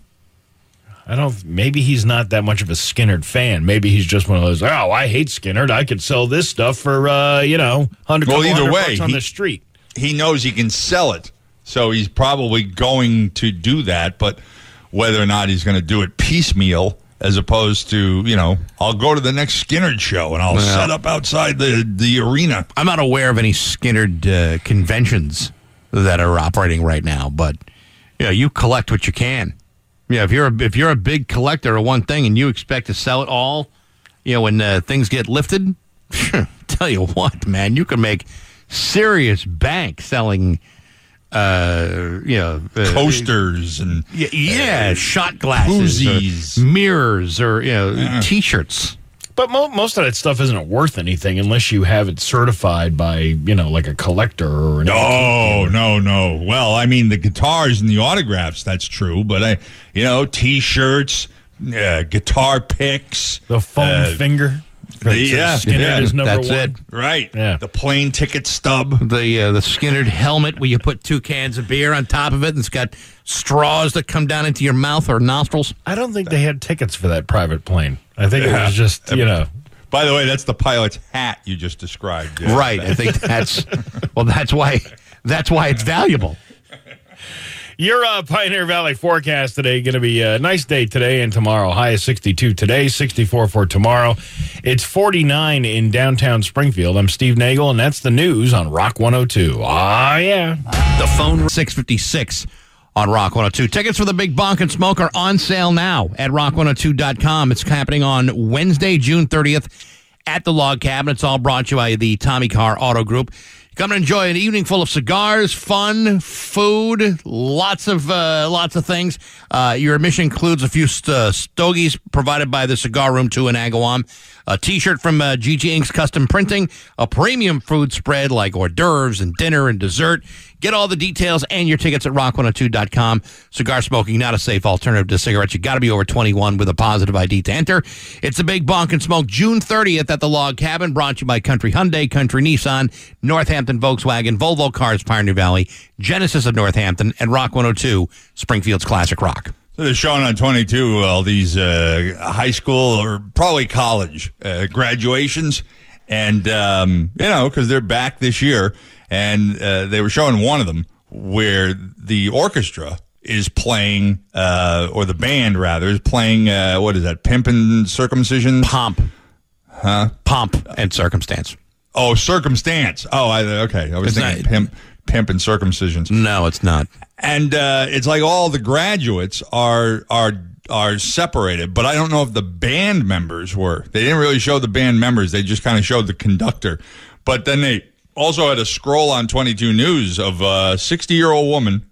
I don't. Maybe he's not that much of a Skinnerd fan. Maybe he's just one of those. Oh, I hate Skinnerd. I could sell this stuff for uh, you know, hundred. Well, either way, bucks on he- the street. He knows he can sell it, so he's probably going to do that. But whether or not he's going to do it piecemeal, as opposed to, you know, I'll go to the next Skinnerd show and I'll Well, set up outside the, the arena. I'm not aware of any Skinnerd uh, conventions that are operating right now, but you know, you collect what you can. Yeah, if you're a, if you're a big collector of one thing and you expect to sell it all, you know, when uh, things get lifted, tell you what, man, you can make serious bank selling, uh, you know, uh, coasters and yeah, yeah uh, shot glasses, koozies. or mirrors, or you know, Yeah. T-shirts. But mo- most of that stuff isn't worth anything unless you have it certified by, you know, like a collector or an No, no, no. Well, I mean, the guitars and the autographs, that's true. But, I, you know, T-shirts, uh, guitar picks. The foam uh, finger. The, yeah, Skinner yeah, is number that's one. it. Right. Yeah. The plane ticket stub. The uh, the Skinner helmet where you put two cans of beer on top of it and it's got straws that come down into your mouth or nostrils. I don't think they had tickets for that private plane. I think it Yeah. was just, you know. By the way, that's the pilot's hat you just described. Yeah. Right. I think that's well. That's why. That's why it's valuable. Your uh, Pioneer Valley forecast today going to be a nice day today and tomorrow. High is sixty-two today, sixty-four for tomorrow. It's forty-nine in downtown Springfield. I'm Steve Nagel, and that's the news on Rock one oh two. Ah, yeah. The phone six fifty-six on Rock one oh two. Tickets for the Big Bonk and Smoke are on sale now at rock one oh two dot com. It's happening on Wednesday, June thirtieth at the Log Cabin. It's all brought to you by the Tommy Carr Auto Group. Come and enjoy an evening full of cigars, fun, food, lots of uh, lots of things. Uh, your admission includes a few st- uh, stogies provided by the Cigar Room two in Agawam, a T-shirt from uh, G G Incorporated. Custom Printing, a premium food spread like hors d'oeuvres and dinner and dessert. Get all the details and your tickets at rock one oh two dot com. Cigar smoking, not a safe alternative to cigarettes. You got to be over twenty-one with a positive I D to enter. It's a Big Bonk and Smoke June thirtieth at the Log Cabin, brought to you by Country Hyundai, Country Nissan, Northampton Volkswagen, Volvo Cars, Pioneer Valley, Genesis of Northampton, and Rock one oh two, Springfield's Classic Rock. So they're showing on twenty-two all these uh, high school or probably college uh, graduations. And, um, you know, because they're back this year. And uh, they were showing one of them where the orchestra is playing, uh, or the band, rather, is playing, uh, what is that, Pimpin' Circumcision? Pomp. Huh? Pomp and Circumstance. Oh, Circumstance. Oh, I, okay. I was It's thinking not- pimp, pimp and circumcisions. No, it's not. And uh, it's like all the graduates are are are separated, but I don't know if the band members were. They didn't really show the band members. They just kind of showed the conductor. But then they also had a scroll on twenty-two News of a sixty-year-old woman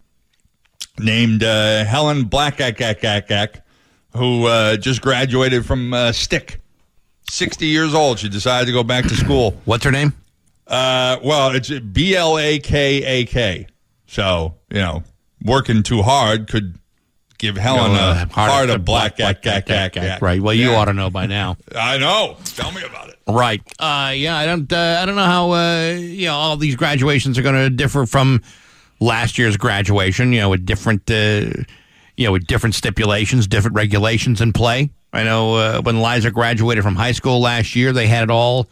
named uh, Helen Blackakakakak, who uh, just graduated from uh, Stick. sixty years old. She decided to go back to school. What's her name? Uh, well, it's B L A K A K. So, you know, working too hard could give Helen No, uh, a heart of black, black, black, black, black. Right. Well, you ought to know by now. I know. Tell me about it. Right. Uh, yeah, I don't. Uh, I don't know how. Uh, you know, all these graduations are going to differ from last year's graduation. You know, with different. Uh, you know, with different stipulations, different regulations in play. I know uh, when Liza graduated from high school last year, they had it all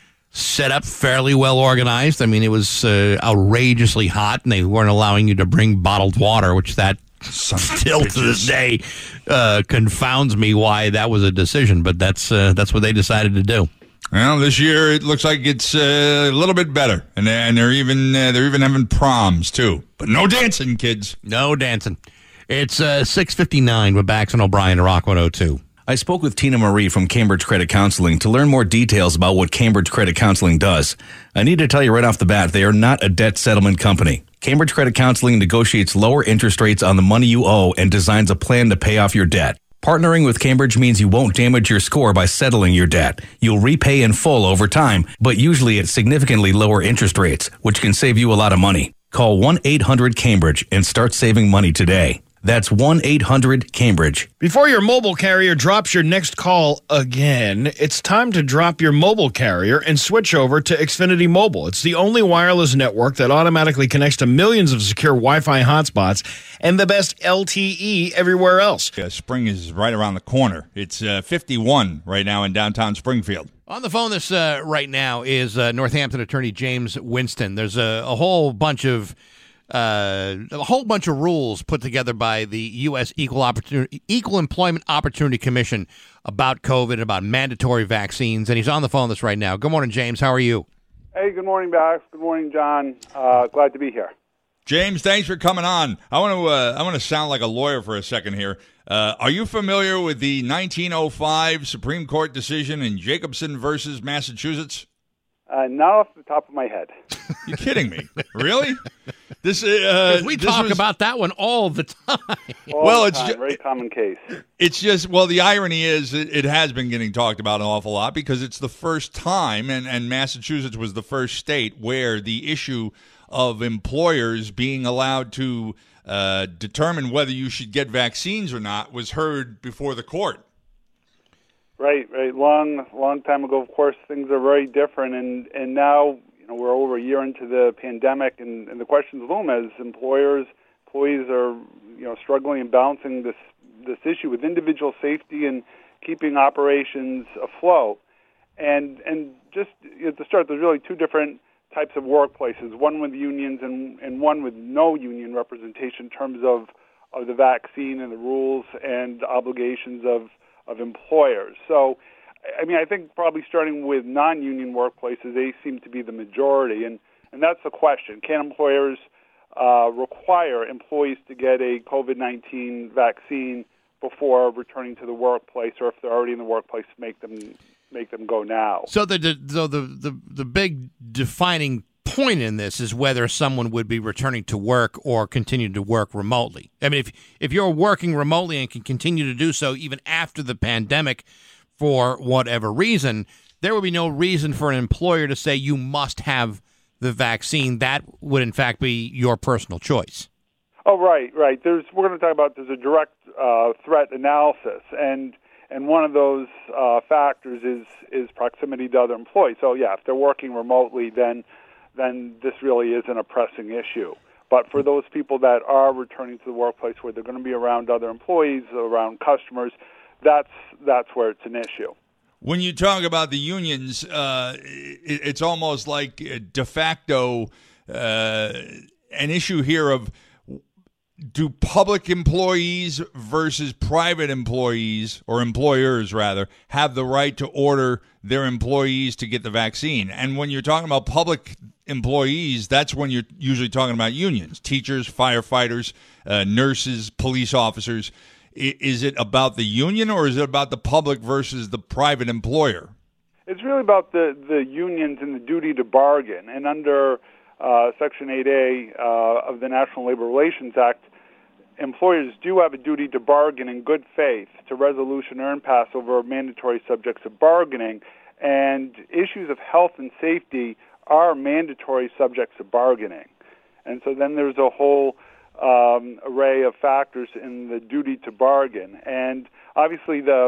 set up fairly well organized. I mean, it was uh, outrageously hot, and they weren't allowing you to bring bottled water, which that still to this day uh, confounds me why that was a decision. But that's uh, that's what they decided to do. Well, this year it looks like it's uh, a little bit better, and they're, and they're even uh, they're even having proms too, but no dancing, kids. No dancing. It's uh, six fifty-nine with Bax and O'Brien to Rock one oh two. I spoke with Tina Marie from Cambridge Credit Counseling to learn more details about what Cambridge Credit Counseling does. I need to tell you right off the bat, they are not a debt settlement company. Cambridge Credit Counseling negotiates lower interest rates on the money you owe and designs a plan to pay off your debt. Partnering with Cambridge means you won't damage your score by settling your debt. You'll repay in full over time, but usually at significantly lower interest rates, which can save you a lot of money. Call one eight hundred Cambridge and start saving money today. That's one eight hundred Cambridge. Before your mobile carrier drops your next call again, it's time to drop your mobile carrier and switch over to Xfinity Mobile. It's the only wireless network that automatically connects to millions of secure Wi-Fi hotspots and the best L T E everywhere else. Uh, spring is right around the corner. It's uh, fifty-one right now in downtown Springfield. On the phone this uh, right now is uh, Northampton attorney James Winston. There's a, a whole bunch of Uh, a whole bunch of rules put together by the U S Equal Opportunity, Equal Employment Opportunity Commission about COVID, about mandatory vaccines, and he's on the phone with us right now. Good morning, James. How are you? Hey, good morning, Bax. Good morning, John. Uh, glad to be here. James, thanks for coming on. I want to uh, I want to sound like a lawyer for a second here. Uh, are you familiar with the nineteen oh five Supreme Court decision in Jacobson versus Massachusetts? Uh, not off the top of my head. You're kidding me. Really? This uh, we this talk was, about that one all the time. All well, the it's time. ju- very common case. It's just, well, the irony is it, it has been getting talked about an awful lot because it's the first time, and, and Massachusetts was the first state where the issue of employers being allowed to uh, determine whether you should get vaccines or not was heard before the court. Right, right. Long, long time ago, of course, things are very different, and, and now, you know, we're over a year into the pandemic, and, and the questions loom as employers, employees are, you know, struggling and balancing this this issue with individual safety and keeping operations afloat. And and just at the start, there's really two different types of workplaces: one with unions and and one with no union representation in terms of of the vaccine and the rules and obligations of of employers. So, I mean, I think probably starting with non-union workplaces, they seem to be the majority, and, and that's the question. Can employers uh, require employees to get a COVID nineteen vaccine before returning to the workplace, or if they're already in the workplace, make them make them go now? So the the so the, the, the big defining point in this is whether someone would be returning to work or continue to work remotely. I mean, if if you're working remotely and can continue to do so even after the pandemic for whatever reason, there would be no reason for an employer to say you must have the vaccine. That would, in fact, be your personal choice. Oh, right, right. There's we're going to talk about there's a direct uh, threat analysis, and and one of those uh, factors is is proximity to other employees. So yeah, if they're working remotely, then then this really isn't a pressing issue. But for those people that are returning to the workplace where they're going to be around other employees, around customers, that's that's where it's an issue. When you talk about the unions, uh, it, it's almost like de facto uh, an issue here of do public employees versus private employees, or employers rather, have the right to order their employees to get the vaccine? And when you're talking about public employees, that's when you're usually talking about unions, teachers, firefighters, uh, nurses, police officers. I, is it about the union, or is it about the public versus the private employer? It's really about the, the unions and the duty to bargain. And under uh, Section eight A uh, of the National Labor Relations Act, employers do have a duty to bargain in good faith to resolution or impasse over mandatory subjects of bargaining, and issues of health and safety are mandatory subjects of bargaining. And so then there's a whole um, array of factors in the duty to bargain. And obviously the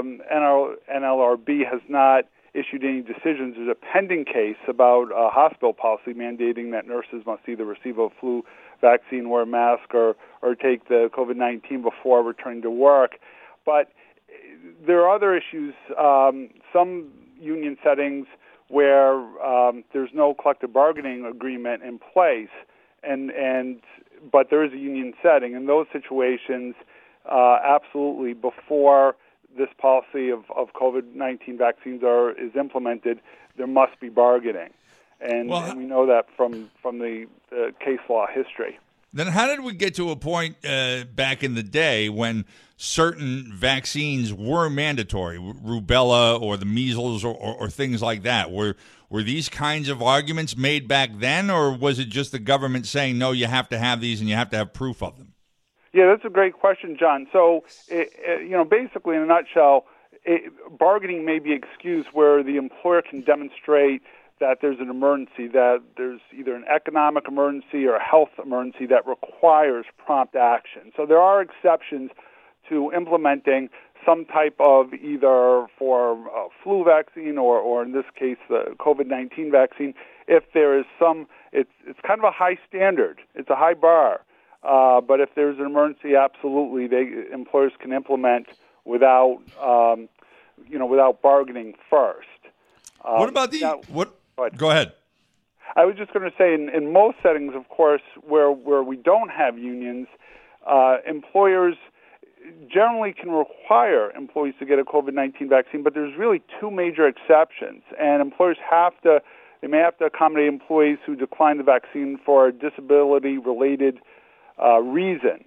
N L R B has not issued any decisions. There's a pending case about a hospital policy mandating that nurses must either receive a flu vaccine, wear a mask, or, or take the COVID nineteen before returning to work. But there are other issues, um, some union settings where um, there's no collective bargaining agreement in place, and, and but there is a union setting. In those situations, uh, absolutely, before this policy of, of COVID nineteen vaccines are is implemented, there must be bargaining. And, well, and we know that from, from the, the case law history. Then how did we get to a point uh, back in the day when certain vaccines were mandatory, rubella or the measles or, or, or things like that? Were were these kinds of arguments made back then, or was it just the government saying, no, you have to have these and you have to have proof of them? Yeah, that's a great question, John. So, it, it, you know, basically in a nutshell, it, bargaining may be excused where the employer can demonstrate that there's an emergency, that there's either an economic emergency or a health emergency that requires prompt action. So there are exceptions to implementing some type of either for a flu vaccine or, or in this case, the COVID nineteen vaccine, if there is some, it's, it's kind of a high standard. It's a high bar. Uh, but if there's an emergency, absolutely, they employers can implement without, um, you know, without bargaining first. Um, what about the now, what? Go ahead. I was just going to say, in, in most settings, of course, where where we don't have unions, uh, employers generally can require employees to get a COVID nineteen vaccine, but there's really two major exceptions, and employers have to. They may have to accommodate employees who decline the vaccine for a disability-related uh, reason.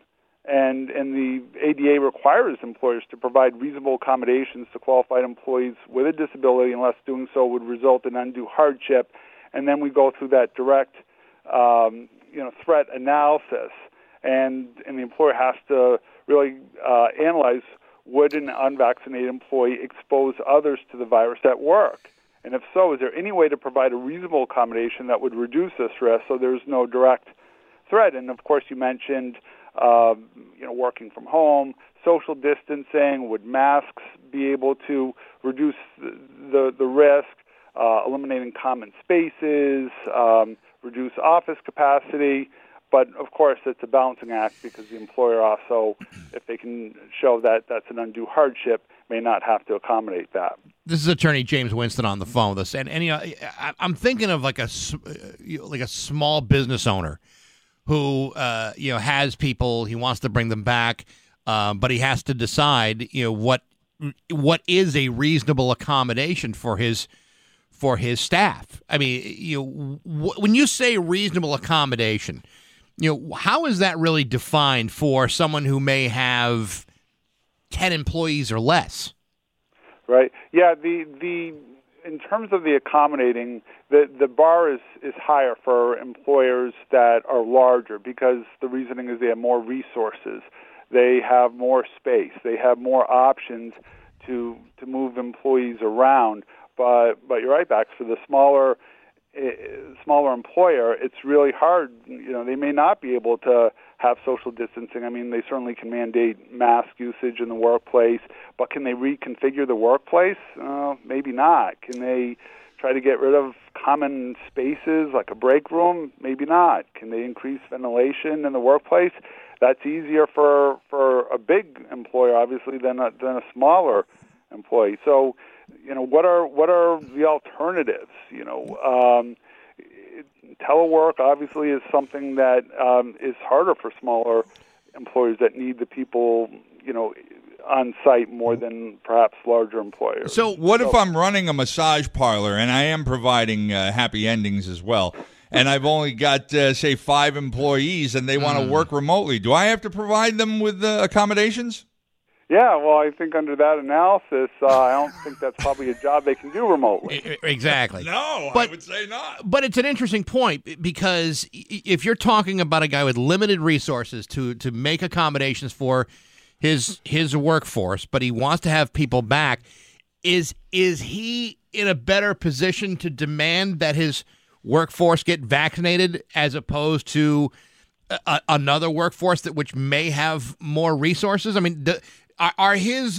And, and the A D A requires employers to provide reasonable accommodations to qualified employees with a disability unless doing so would result in undue hardship. And then we go through that direct um, you know, threat analysis. And, and the employer has to really uh, analyze, would an unvaccinated employee expose others to the virus at work? And if so, is there any way to provide a reasonable accommodation that would reduce this risk so there's no direct threat? And, of course, you mentioned Uh, you know, working from home, social distancing. Would masks be able to reduce the the, the risk? Uh, eliminating common spaces, um, reduce office capacity. But of course, it's a balancing act because the employer also, if they can show that that's an undue hardship, may not have to accommodate that. This is Attorney James Winston on the phone with us, and, and you know, I, I'm thinking of like a like a small business owner who uh, you know has people, he wants to bring them back, uh, but he has to decide you know what what is a reasonable accommodation for his for his staff. I mean, you know, w- when you say reasonable accommodation, you know, how is that really defined for someone who may have ten employees or less? Right. Yeah. The the in terms of the accommodating, the the bar is, is higher for employers that are larger because the reasoning is they have more resources, they have more space, they have more options to to move employees around. But but you're right, Bax, for the smaller uh, smaller employer, it's really hard. You know, they may not be able to have social distancing. I mean, they certainly can mandate mask usage in the workplace, but can they reconfigure the workplace? Uh, maybe not. Can they try to get rid of common spaces like a break room? Maybe not. Can they increase ventilation in the workplace? That's easier for for a big employer, obviously, than a, than a smaller employee. So, you know, what are what are the alternatives? You know, um, telework obviously is something that um, is harder for smaller employers that need the people, you know, on site more than perhaps larger employers. So what so, if I'm running a massage parlor and I am providing uh, happy endings as well, and I've only got, uh, say, five employees and they want to mm. work remotely? Do I have to provide them with uh, accommodations? Yeah, well, I think under that analysis, uh, I don't think that's probably a job they can do remotely. Exactly. No, but, I would say not. But it's an interesting point because if you're talking about a guy with limited resources to to make accommodations for his his workforce, but he wants to have people back, is is he in a better position to demand that his workforce get vaccinated as opposed to a, another workforce that which may have more resources? I mean, the, Are, are his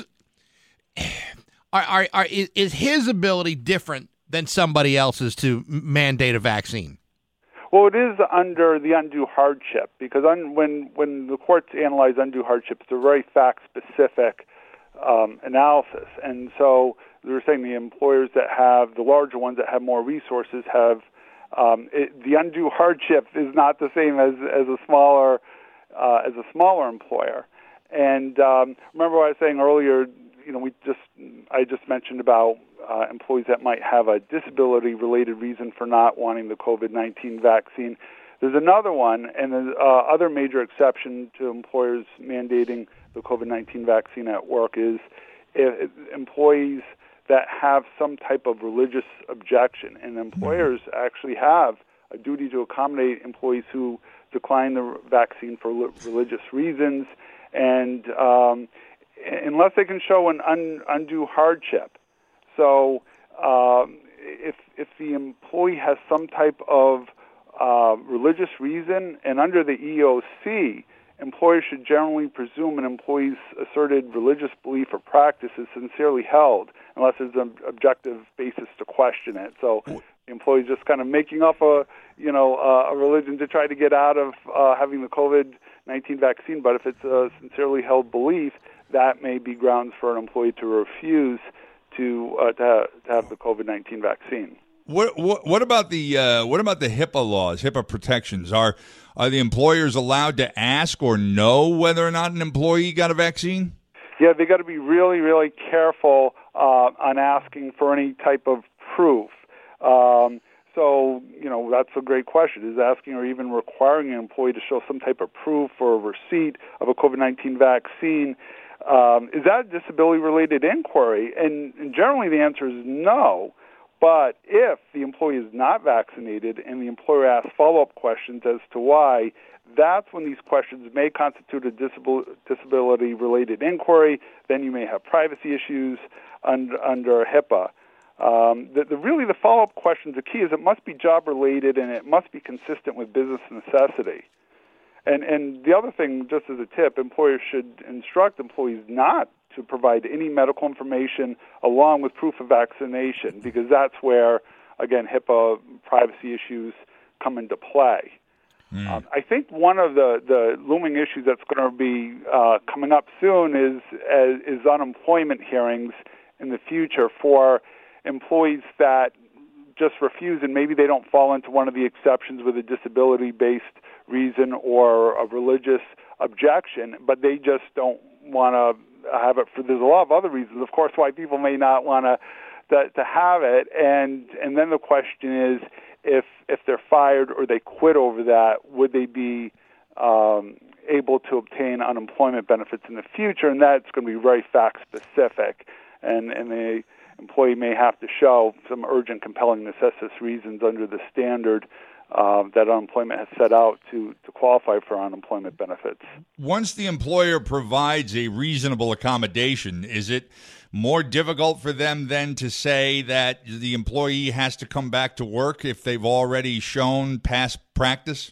are, are are is his ability different than somebody else's to mandate a vaccine? Well, it is under the undue hardship because un, when when the courts analyze undue hardship, it's a very fact specific um, analysis, and so they're saying the employers that have the larger ones that have more resources have um, it, the undue hardship is not the same as as a smaller uh, as a smaller employer. And um, remember what I was saying earlier, you know, we just I just mentioned about uh, employees that might have a disability-related reason for not wanting the COVID nineteen vaccine. There's another one, and the uh, other major exception to employers mandating the COVID nineteen vaccine at work is if employees that have some type of religious objection. And employers actually have a duty to accommodate employees who decline the vaccine for religious reasons. And um, unless they can show an un, undue hardship. So um, if if the employee has some type of uh, religious reason, and under the E O C, employers should generally presume an employee's asserted religious belief or practice is sincerely held, unless there's an objective basis to question it. So the employee's just kind of making up a you know uh, a religion to try to get out of uh, having the COVID nineteen vaccine, but if it's a sincerely held belief, that may be grounds for an employee to refuse to uh, to, have, to have the COVID nineteen vaccine. What what, what about the uh, what about the HIPAA laws, HIPAA protections? Are are the employers allowed to ask or know whether or not an employee got a vaccine? Yeah, they got to be really really careful uh, on asking for any type of proof. Um, So, you know, that's a great question. Is asking or even requiring an employee to show some type of proof or receipt of a COVID nineteen vaccine, um, is that a disability-related inquiry? And, and generally the answer is no. But if the employee is not vaccinated and the employer asks follow-up questions as to why, that's when these questions may constitute a disabil- disability-related inquiry. Then you may have privacy issues under, under HIPAA. Um, the, the really the follow-up questions, the key is it must be job-related and it must be consistent with business necessity. And and the other thing, just as a tip, employers should instruct employees not to provide any medical information along with proof of vaccination, because that's where, again, HIPAA privacy issues come into play. Mm. Um, I think one of the, the looming issues that's going to be uh, coming up soon is uh, is unemployment hearings in the future for employees that just refuse, and maybe they don't fall into one of the exceptions with a disability-based reason or a religious objection, but they just don't want to have it for, there's a lot of other reasons, of course, why people may not want to to have it, and and then the question is, if if they're fired or they quit over that, would they be um, able to obtain unemployment benefits in the future? And that's going to be very fact-specific, and and the employee may have to show some urgent, compelling, necessitous reasons under the standard uh, that unemployment has set out to, to qualify for unemployment benefits. Once the employer provides a reasonable accommodation, is it more difficult for them then to say that the employee has to come back to work if they've already shown past practice?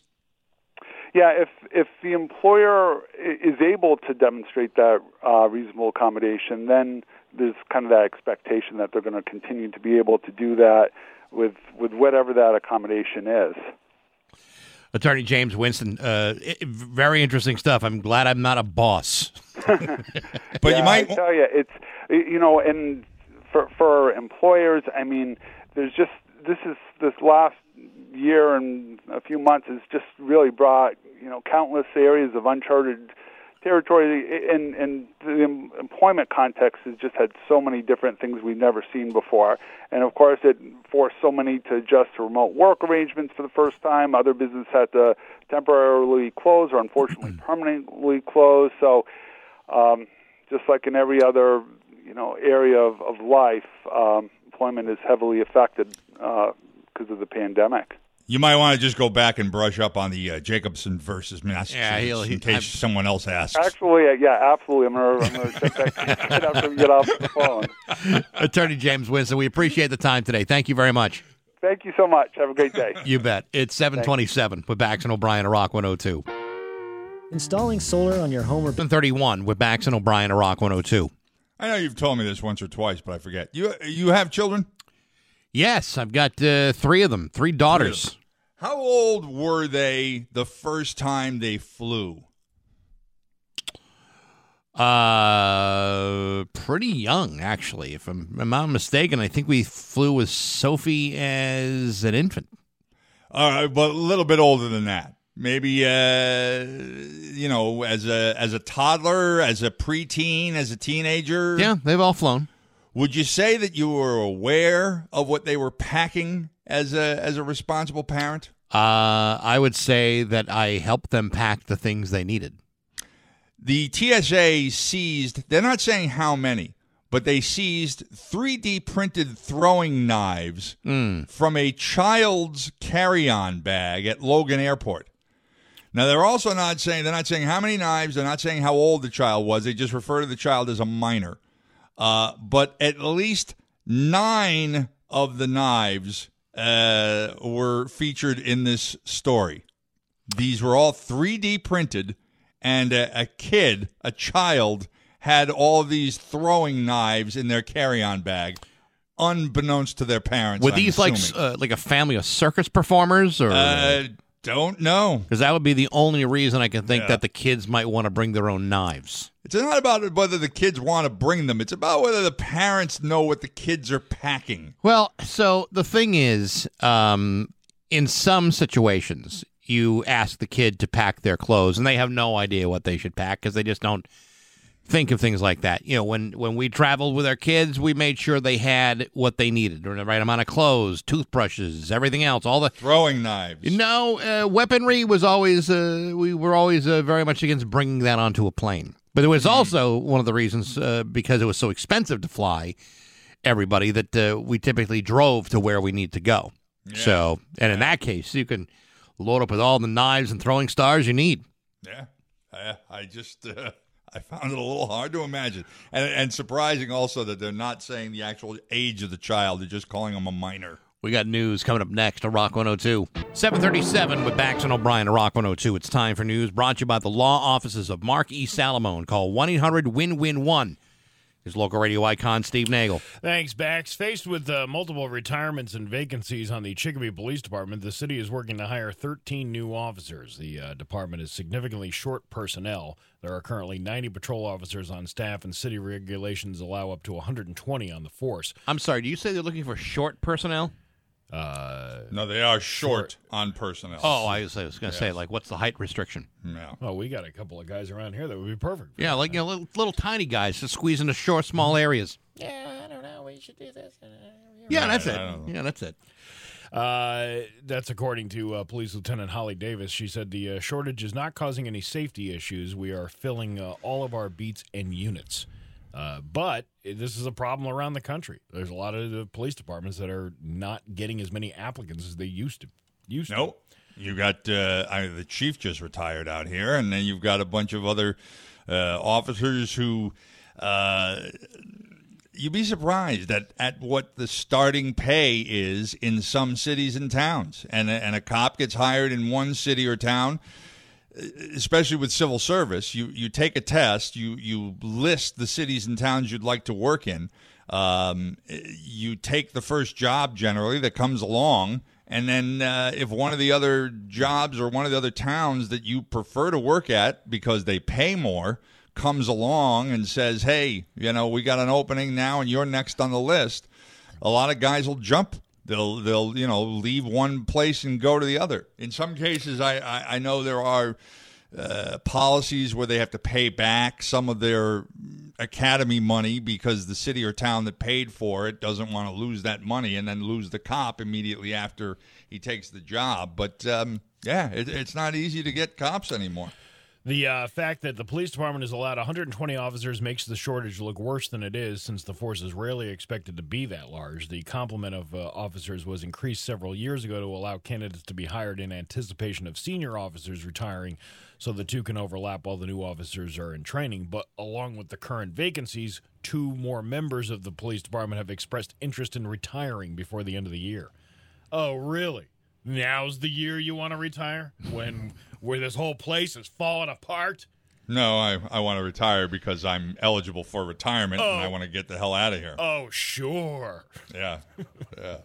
Yeah, if if the employer is able to demonstrate that uh, reasonable accommodation, then there's kind of that expectation that they're going to continue to be able to do that with with whatever that accommodation is. Attorney James Winston, uh, it, very interesting stuff. I'm glad I'm not a boss. But yeah, you might I tell you, it's you know, and for for employers, I mean, there's just this is this last year and a few months has just really brought you know countless areas of uncharted territory, and and the employment context has just had so many different things we've never seen before, and of course it forced so many to adjust to remote work arrangements for the first time. Other businesses had to temporarily close or unfortunately permanently close. So um, just like in every other you know area of, of life, um, employment is heavily affected uh, because of the pandemic. You might want to just go back and brush up on the uh, Jacobson versus Massachusetts yeah, he'll, he, in case I'm, someone else asks. Actually, uh, yeah, absolutely. I'm going I'm to check that right after we get off the phone. Attorney James Winston, we appreciate the time today. Thank you very much. Thank you so much. Have a great day. You bet. It's seven twenty-seven with Bax and O'Brien at Rock one oh two. Installing solar on your home or seven thirty-one with Bax and O'Brien at Rock one oh two. I know you've told me this once or twice, but I forget. You you have children? Yes, I've got uh, three of them, three daughters. How old were they the first time they flew? Uh, pretty young, actually. If I'm, I'm not mistaken, I think we flew with Sophie as an infant. All right, but a little bit older than that. Maybe, uh, you know, as a as a toddler, as a preteen, as a teenager. Yeah, they've all flown. Would you say that you were aware of what they were packing as a as a responsible parent? Uh, I would say that I helped them pack the things they needed. The T S A seized, they're not saying how many, but they seized three D printed throwing knives mm. from a child's carry-on bag at Logan Airport. Now, they're also not saying, they're not saying how many knives, they're not saying how old the child was, they just refer to the child as a minor. Uh, but at least nine of the knives uh, were featured in this story. These were all three D printed, and a, a kid, a child, had all of these throwing knives in their carry-on bag, unbeknownst to their parents. Were I'm these like uh, like a family of circus performers, or uh, don't know? Because that would be the only reason I can think Yeah. that the kids might want to bring their own knives. It's not about whether the kids want to bring them. It's about whether the parents know what the kids are packing. Well, so the thing is, um, in some situations, you ask the kid to pack their clothes, and they have no idea what they should pack because they just don't think of things like that. You know, when, when we traveled with our kids, we made sure they had what they needed, the right amount of clothes, toothbrushes, everything else, all the throwing knives. No, uh, weaponry was always, uh, we were always uh, very much against bringing that onto a plane. But it was also one of the reasons, uh, because it was so expensive to fly everybody, that uh, we typically drove to where we need to go. Yeah. So, and in that case, you can load up with all the knives and throwing stars you need. Yeah, I, I just... Uh... I found it a little hard to imagine. And and surprising also that they're not saying the actual age of the child. They're just calling him a minor. We got news coming up next on Rock one oh two. seven thirty-seven with Bax and O'Brien at Rock one oh two. It's time for news brought to you by the law offices of Mark E. Salamone. Call one eight hundred win win one. His local radio icon, Steve Nagel. Thanks, Bax. Faced with uh, multiple retirements and vacancies on the Chicopee Police Department, the city is working to hire thirteen new officers. The uh, department is significantly short personnel. There are currently ninety patrol officers on staff, and city regulations allow up to one hundred twenty on the force. I'm sorry, do you say they're looking for short personnel? Uh, no, they are short, short. on personnel. Oh, I was, I was going to yes. say, like, what's the height restriction? No. Oh, we got a couple of guys around here that would be perfect. Yeah, like, you know, little, little tiny guys just squeeze into short, small areas. Yeah, I don't know. We should do this. Yeah, that's it. Yeah, that's it. Uh, that's according to uh, Police Lieutenant Holly Davis. She said the uh, shortage is not causing any safety issues. We are filling uh, all of our beats and units. Uh, but this is a problem around the country. There's a lot of the police departments that are not getting as many applicants as they used to. Used nope. to. You got uh, I, the chief just retired out here, and then you've got a bunch of other uh, officers who uh, you'd be surprised at, at what the starting pay is in some cities and towns. And, and a cop gets hired in one city or town, especially with civil service, you, you take a test, you, you list the cities and towns you'd like to work in. Um, you take the first job generally that comes along, and then uh, if one of the other jobs or one of the other towns that you prefer to work at because they pay more comes along and says, hey, you know, we got an opening now and you're next on the list, a lot of guys will jump. They'll, they'll, you know, leave one place and go to the other. In some cases, I, I, I know there are uh, policies where they have to pay back some of their academy money because the city or town that paid for it doesn't want to lose that money and then lose the cop immediately after he takes the job. But, um, yeah, it, it's not easy to get cops anymore. The uh, fact that the police department has allowed one hundred twenty officers makes the shortage look worse than it is, since the force is rarely expected to be that large. The complement of uh, officers was increased several years ago to allow candidates to be hired in anticipation of senior officers retiring, so the two can overlap while the new officers are in training. But along with the current vacancies, two more members of the police department have expressed interest in retiring before the end of the year. Oh, really? Now's the year you want to retire? When where this whole place is falling apart? No, I, I want to retire because I'm eligible for retirement oh. and I want to get the hell out of here. Oh, sure. Yeah. Yeah.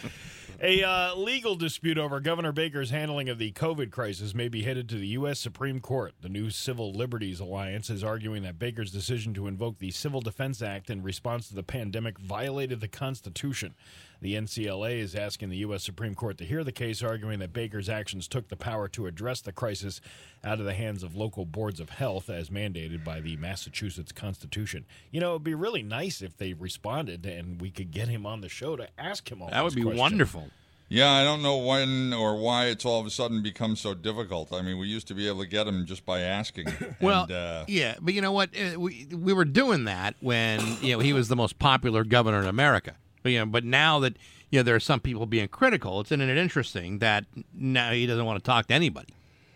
A uh, legal dispute over Governor Baker's handling of the COVID crisis may be headed to the U S Supreme Court. The new Civil Liberties Alliance is arguing that Baker's decision to invoke the Civil Defense Act in response to the pandemic violated the Constitution. The N C L A is asking the U S Supreme Court to hear the case, arguing that Baker's actions took the power to address the crisis out of the hands of local boards of health as mandated by the Massachusetts Constitution. You know, it would be really nice if they responded and we could get him on the show to ask him all That would be questions. wonderful. Yeah, I don't know when or why it's all of a sudden become so difficult. I mean, we used to be able to get them just by asking. Well, and, uh, yeah, but you know what? Uh, we we were doing that when you know he was the most popular governor in America. But, you know, but now that you know there are some people being critical, it's in it interesting that now he doesn't want to talk to anybody.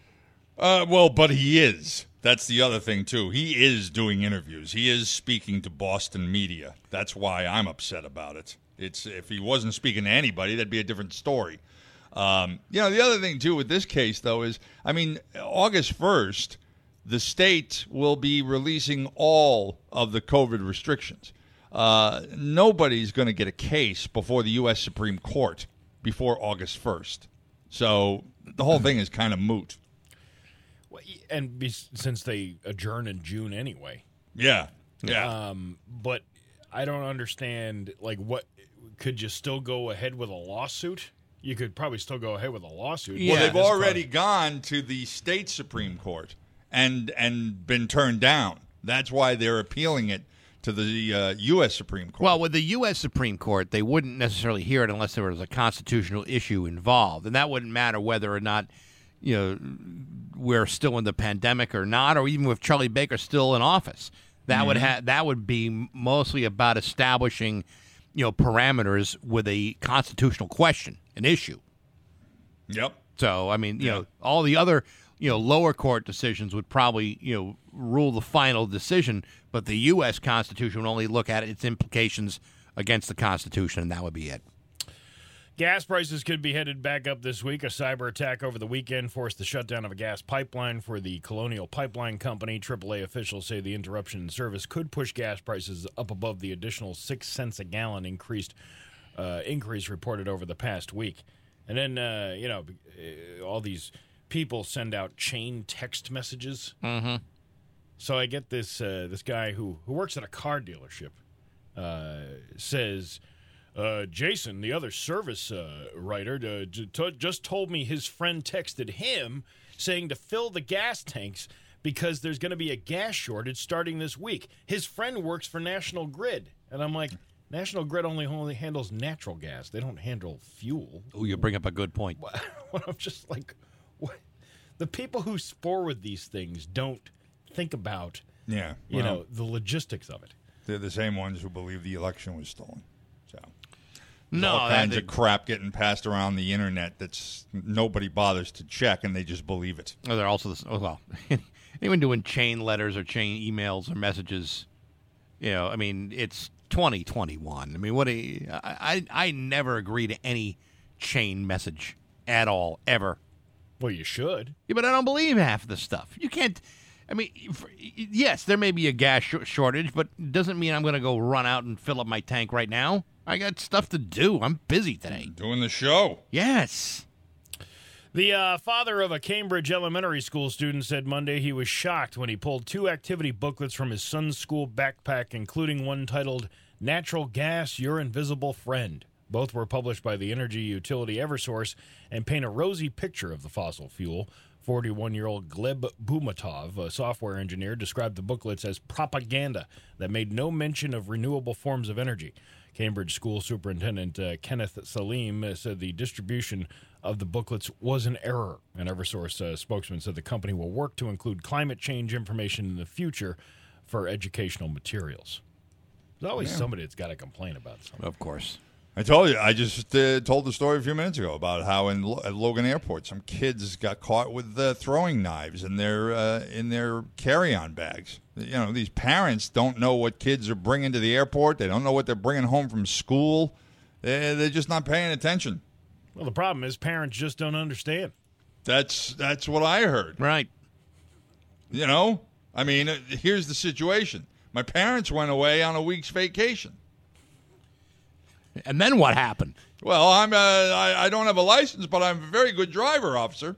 Uh, well, but he is. That's the other thing too. He is doing interviews. He is speaking to Boston media. That's why I'm upset about it. It's if he wasn't speaking to anybody, that'd be a different story. Um, you know, the other thing too with this case though is, I mean, August first, the state will be releasing all of the COVID restrictions. Uh, nobody's going to get a case before the U S Supreme Court before August first. So the whole thing is kind of moot. And be, since they adjourn in June anyway. Yeah. Yeah. Um, but I don't understand, like, what could you still go ahead with a lawsuit? You could probably still go ahead with a lawsuit. Well, yeah, they've already caused... gone to the state Supreme Court and and been turned down. That's why they're appealing it to the uh, U S Supreme Court. Well, with the U S Supreme Court, they wouldn't necessarily hear it unless there was a constitutional issue involved, and that wouldn't matter whether or not, you know, we're still in the pandemic or not, or even with Charlie Baker still in office. That mm-hmm. would ha- that would be mostly about establishing, you know, parameters with a constitutional question, an issue. Yep. So, I mean, you yeah. know, all the other, you know, lower court decisions would probably, you know, rule the final decision, but the U S Constitution would only look at its implications against the Constitution, and that would be it. Gas prices could be headed back up this week. A cyber attack over the weekend forced the shutdown of a gas pipeline for the Colonial Pipeline Company. triple A officials say the interruption in service could push gas prices up above the additional six cents a gallon increased uh, increase reported over the past week. And then, uh, you know, all these people send out chain text messages. Mm-hmm. So I get this uh, this guy who, who works at a car dealership uh, says, uh, Jason, the other service uh, writer, uh, j- t- just told me his friend texted him saying to fill the gas tanks because there's going to be a gas shortage starting this week. His friend works for National Grid. And I'm like, National Grid only, only handles natural gas. They don't handle fuel. Oh, you bring up a good point. I'm just like, what? The people who spore with these things don't think about, yeah, you well, know, the logistics of it. They're the same ones who believe the election was stolen. So there's no, all kinds that, of crap getting passed around the internet that's nobody bothers to check, and they just believe it. Oh, they're also the, oh, well, anyone doing chain letters or chain emails or messages, you know, I mean, it's twenty twenty-one. I mean, what a, I, I I never agree to any chain message at all, ever. Well, you should. Yeah, but I don't believe half of the stuff. You can't. I mean, for, yes, there may be a gas sh- shortage, but it doesn't mean I'm going to go run out and fill up my tank right now. I got stuff to do. I'm busy today. Doing the show. Yes. The uh, father of a Cambridge elementary school student said Monday he was shocked when he pulled two activity booklets from his son's school backpack, including one titled Natural Gas, Your Invisible Friend. Both were published by the energy utility Eversource and paint a rosy picture of the fossil fuel. forty-one-year-old Gleb Bumatov, a software engineer, described the booklets as propaganda that made no mention of renewable forms of energy. Cambridge School Superintendent uh, Kenneth Salim uh, said the distribution of the booklets was an error. An Eversource uh, spokesman said the company will work to include climate change information in the future for educational materials. There's always yeah. somebody that's got to complain about something. Of course. I told you, I just uh, told the story a few minutes ago about how in Lo- at Logan Airport, some kids got caught with uh, throwing knives in their uh, in their carry-on bags. You know, these parents don't know what kids are bringing to the airport. They don't know what they're bringing home from school. They're, they're just not paying attention. Well, the problem is parents just don't understand. That's that's what I heard. Right. You know, I mean, here's the situation. My parents went away on a week's vacation. And then what happened? Well, I'm uh, I, I don't have a license, but I'm a very good driver, officer.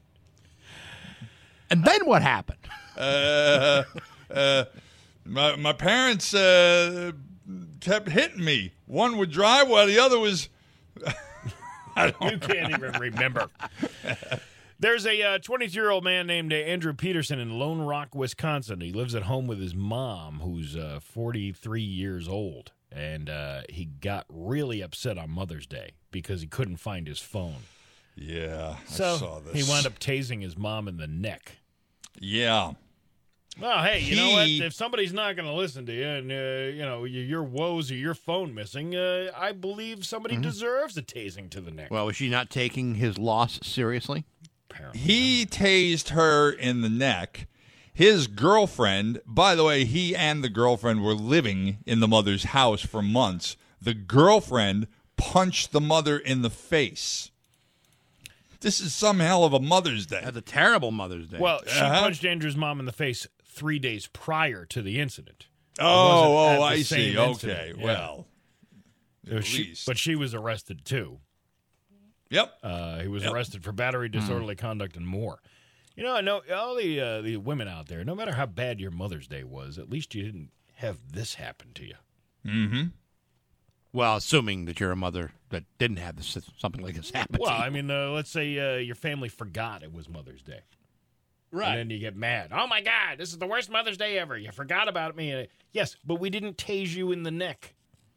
And then what happened? Uh, uh, my my parents uh, kept hitting me. One would drive while the other was. I don't you can't even remember. There's a twenty-two-year-old man named Andrew Peterson in Lone Rock, Wisconsin. He lives at home with his mom, who's uh, forty-three years old. And uh, he got really upset on Mother's Day because he couldn't find his phone. Yeah, so I saw this. He wound up tasing his mom in the neck. Yeah. Well, hey, you he... know what? If somebody's not going to listen to you and, uh, you know, your woes or your phone missing, uh, I believe somebody mm-hmm. deserves a tasing to the neck. Well, was she not taking his loss seriously? Apparently he not. tased her in the neck. His girlfriend, by the way, he and the girlfriend were living in the mother's house for months. The girlfriend punched the mother in the face. This is some hell of a Mother's Day. That's a terrible Mother's Day. Well, she uh-huh. punched Andrew's mom in the face three days prior to the incident. Oh, oh, I see. Okay, yeah. well, at she, least. But she was arrested, too. Yep. Uh, he was yep. arrested for battery, disorderly mm. conduct, and more. You know, I know all the uh, the women out there, no matter how bad your Mother's Day was, at least you didn't have this happen to you. Mm-hmm. Well, assuming that you're a mother that didn't have this, something like this happen well, to you. I mean, uh, let's say uh, your family forgot it was Mother's Day. Right. And then you get mad. Oh, my God, this is the worst Mother's Day ever. You forgot about me. Yes, but we didn't tase you in the neck.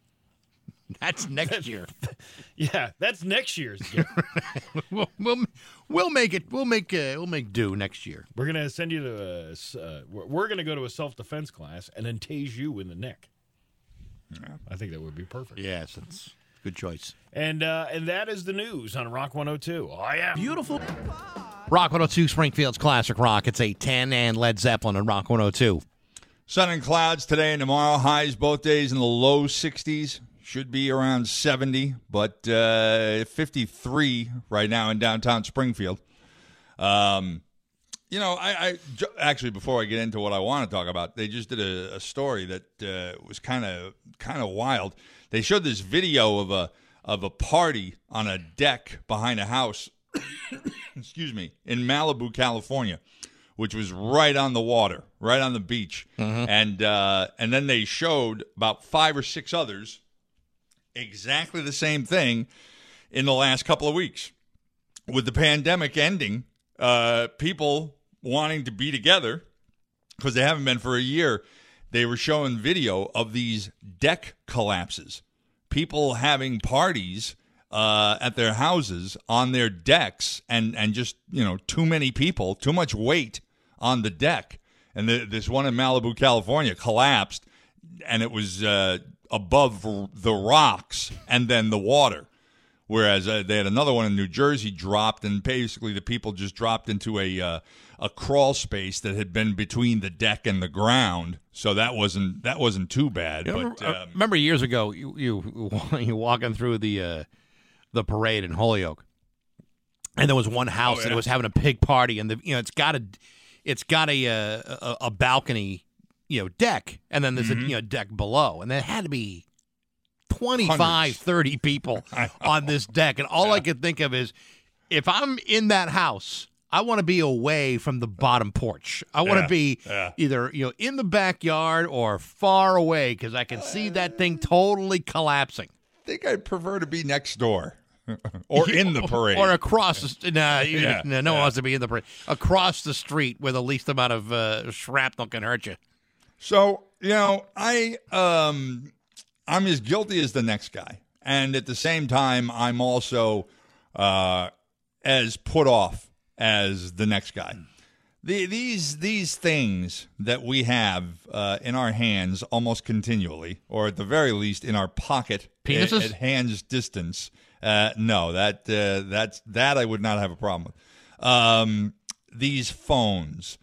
That's next year. Yeah, that's next year's gift. we'll, we'll we'll make it. We'll make uh, we'll make do next year. We're gonna send you to a. Uh, we're gonna go to a self defense class and then tase you in the neck. Yeah. I think that would be perfect. Yes, that's a good choice. And uh, and that is the news on Rock one oh two. Oh yeah, beautiful. Rock one oh two, Springfield's classic rock. It's eight ten and Led Zeppelin on Rock one oh two. Sun and clouds today and tomorrow. Highs both days in the low sixties. Should be around seventy, but uh, fifty-three right now in downtown Springfield. Um, you know, I, I actually, before I get into what I want to talk about, they just did a, a story that uh, was kind of kind of wild. They showed this video of a of a party on a deck behind a house, excuse me, in Malibu, California, which was right on the water, right on the beach, mm-hmm. and uh, and then they showed about five or six others. Exactly the same thing in the last couple of weeks. With the pandemic ending, uh, people wanting to be together, because they haven't been for a year, they were showing video of these deck collapses. People having parties uh, at their houses on their decks, and, and just, you know, too many people, too much weight on the deck. And the, this one in Malibu, California collapsed, and it was uh, above the rocks and then the water. Whereas uh, they had another one in New Jersey dropped, and basically the people just dropped into a uh, a crawl space that had been between the deck and the ground. So that wasn't that wasn't too bad. You but remember, um, uh, remember years ago, you you you walking through the uh, the parade in Holyoke, and there was one house Oh, yeah. that was having a pig party, and the you know it's got a it's got a uh, a, a balcony. You know, deck, and then there's Mm-hmm. a you know deck below, and there had to be twenty-five, Hundreds. thirty people on this deck, and all I could think of is, if I'm in that house, I want to be away from the bottom porch. I want to Yeah, be yeah. either you know in the backyard or far away, because I can see that thing totally collapsing. I think I'd prefer to be next door or in the parade. Or across the st- nah, you- Yeah, no, no one yeah. wants to be in the parade. Across the street where the least amount of uh, shrapnel can hurt you. So, you know, I um I'm as guilty as the next guy. And at the same time, I'm also uh as put off as the next guy. The, these these things that we have uh, in our hands almost continually, or at the very least in our pocket Penises? at, at hand's distance. Uh, no, that uh, that's that I would not have a problem with. Um, these phones.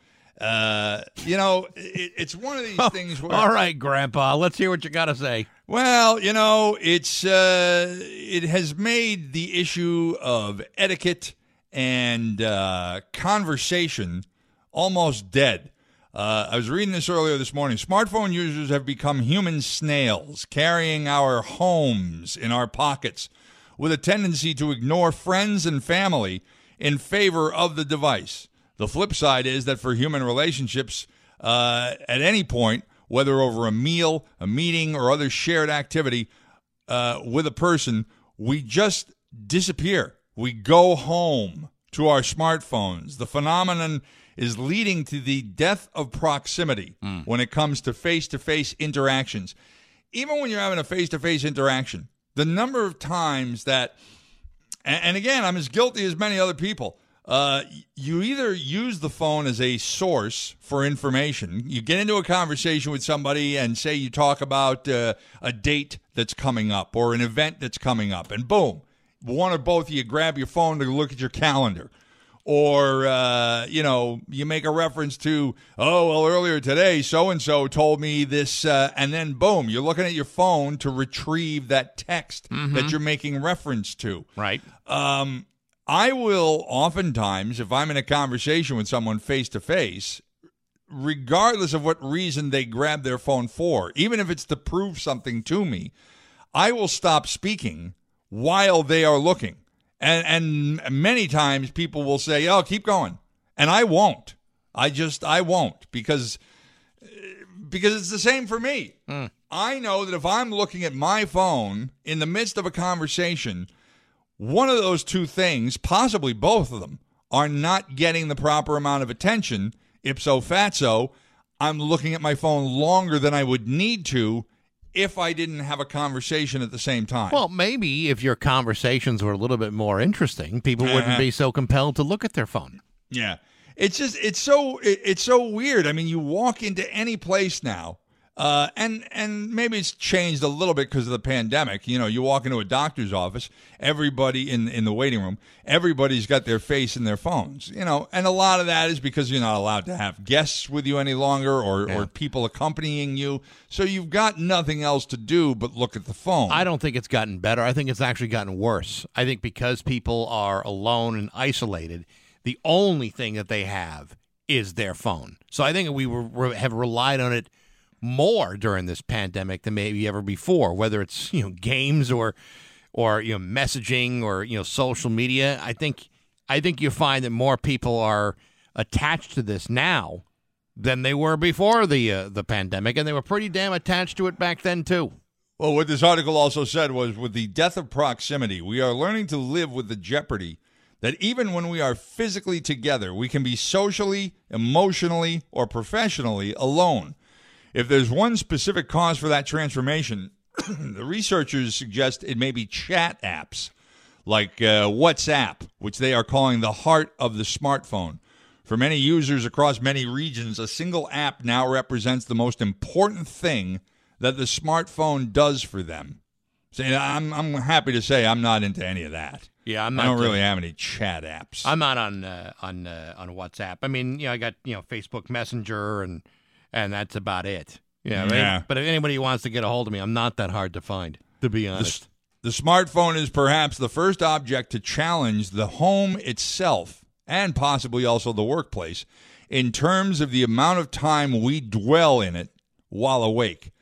Uh, you know, it, it's one of these things where... All right, Grandpa, let's hear what you got to say. Well, you know, it's uh, it has made the issue of etiquette and uh, conversation almost dead. Uh, I was reading this earlier this morning. Smartphone users have become human snails, carrying our homes in our pockets, with a tendency to ignore friends and family in favor of the device. The flip side is that for human relationships, uh, at any point, whether over a meal, a meeting, or other shared activity uh, with a person, we just disappear. We go home to our smartphones. The phenomenon is leading to the death of proximity Mm. when it comes to face-to-face interactions. Even when you're having a face-to-face interaction, the number of times that, and, and again, I'm as guilty as many other people, Uh, you either use the phone as a source for information. You get into a conversation with somebody and say you talk about uh, a date that's coming up or an event that's coming up, and boom, one or both of you grab your phone to look at your calendar. Or, uh, you know, you make a reference to, oh, well, earlier today, so-and-so told me this, uh, and then boom, you're looking at your phone to retrieve that text Mhm. that you're making reference to. Right. Um, I will oftentimes, if I'm in a conversation with someone face-to-face, regardless of what reason they grab their phone for, even if it's to prove something to me, I will stop speaking while they are looking. And and many times people will say, oh, keep going. And I won't. I just, I won't because, because it's the same for me. Mm. I know that if I'm looking at my phone in the midst of a conversation, one of those two things, possibly both of them, are not getting the proper amount of attention, ipso fatso, I'm looking at my phone longer than I would need to if I didn't have a conversation at the same time. Well, maybe if your conversations were a little bit more interesting, people Uh-huh. wouldn't be so compelled to look at their phone. Yeah. It's just, it's so, it, it's so weird. I mean, you walk into any place now, uh, and, and maybe it's changed a little bit because of the pandemic. You know, you walk into a doctor's office, everybody in, in the waiting room, everybody's got their face in their phones, you know, and a lot of that is because you're not allowed to have guests with you any longer or, Yeah. or people accompanying you. So you've got nothing else to do but look at the phone. I don't think it's gotten better. I think it's actually gotten worse. I think because people are alone and isolated, the only thing that they have is their phone. So I think we were, have relied on it more during this pandemic than maybe ever before, whether it's, you know, games or or you know messaging or, you know, social media. I think I think you find that more people are attached to this now than they were before the uh, the pandemic, and they were pretty damn attached to it back then too. Well, what this article also said was, with the death of proximity, we are learning to live with the jeopardy that even when we are physically together, we can be socially, emotionally, or professionally alone. If there's one specific cause for that transformation, the researchers suggest it may be chat apps like uh, WhatsApp, which they are calling the heart of the smartphone. For many users across many regions, a single app now represents the most important thing that the smartphone does for them. So I'm I'm happy to say I'm not into any of that. Yeah, I'm not. I don't uh, really have any chat apps. I'm not on uh, on uh, on WhatsApp. I mean, you know, I got, you know, Facebook Messenger and and that's about it. Yeah, right? Yeah. But if anybody wants to get a hold of me, I'm not that hard to find, to be honest. The, the smartphone is perhaps the first object to challenge the home itself and possibly also the workplace in terms of the amount of time we dwell in it while awake.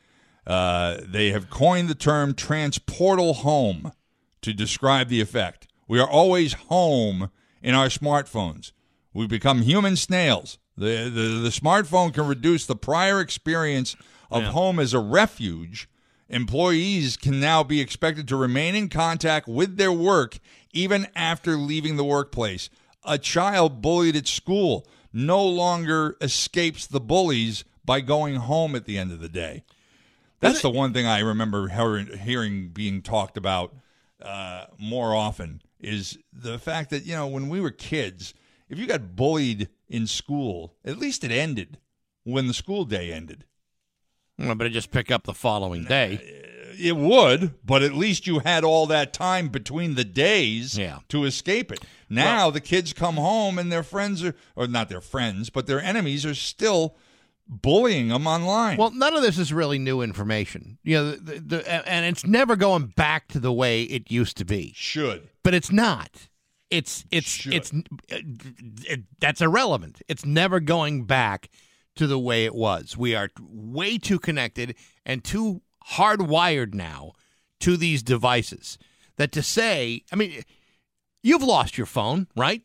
Uh, they have coined the term transportal home to describe the effect. We are always home in our smartphones. We become human snails. The, the, the smartphone can reduce the prior experience of Yeah. home as a refuge. Employees can now be expected to remain in contact with their work even after leaving the workplace. A child bullied at school no longer escapes the bullies by going home at the end of the day. That's the one thing I remember hearing, hearing being talked about uh, more often is the fact that, you know, when we were kids, if you got bullied in school, at least it ended when the school day ended. Well, but it just pick up the following day. It would, but at least you had all that time between the days Yeah. to escape it. Now the kids come home and their friends are, or not their friends, but their enemies are still bullying them online. Well, none of this is really new information. You know, the, the, the, and it's never going back to the way it used to be. Should. But it's not. It's it's it's it, it, that's irrelevant. It's never going back to the way it was. We are way too connected and too hardwired now to these devices that to say, I mean, you've lost your phone, right?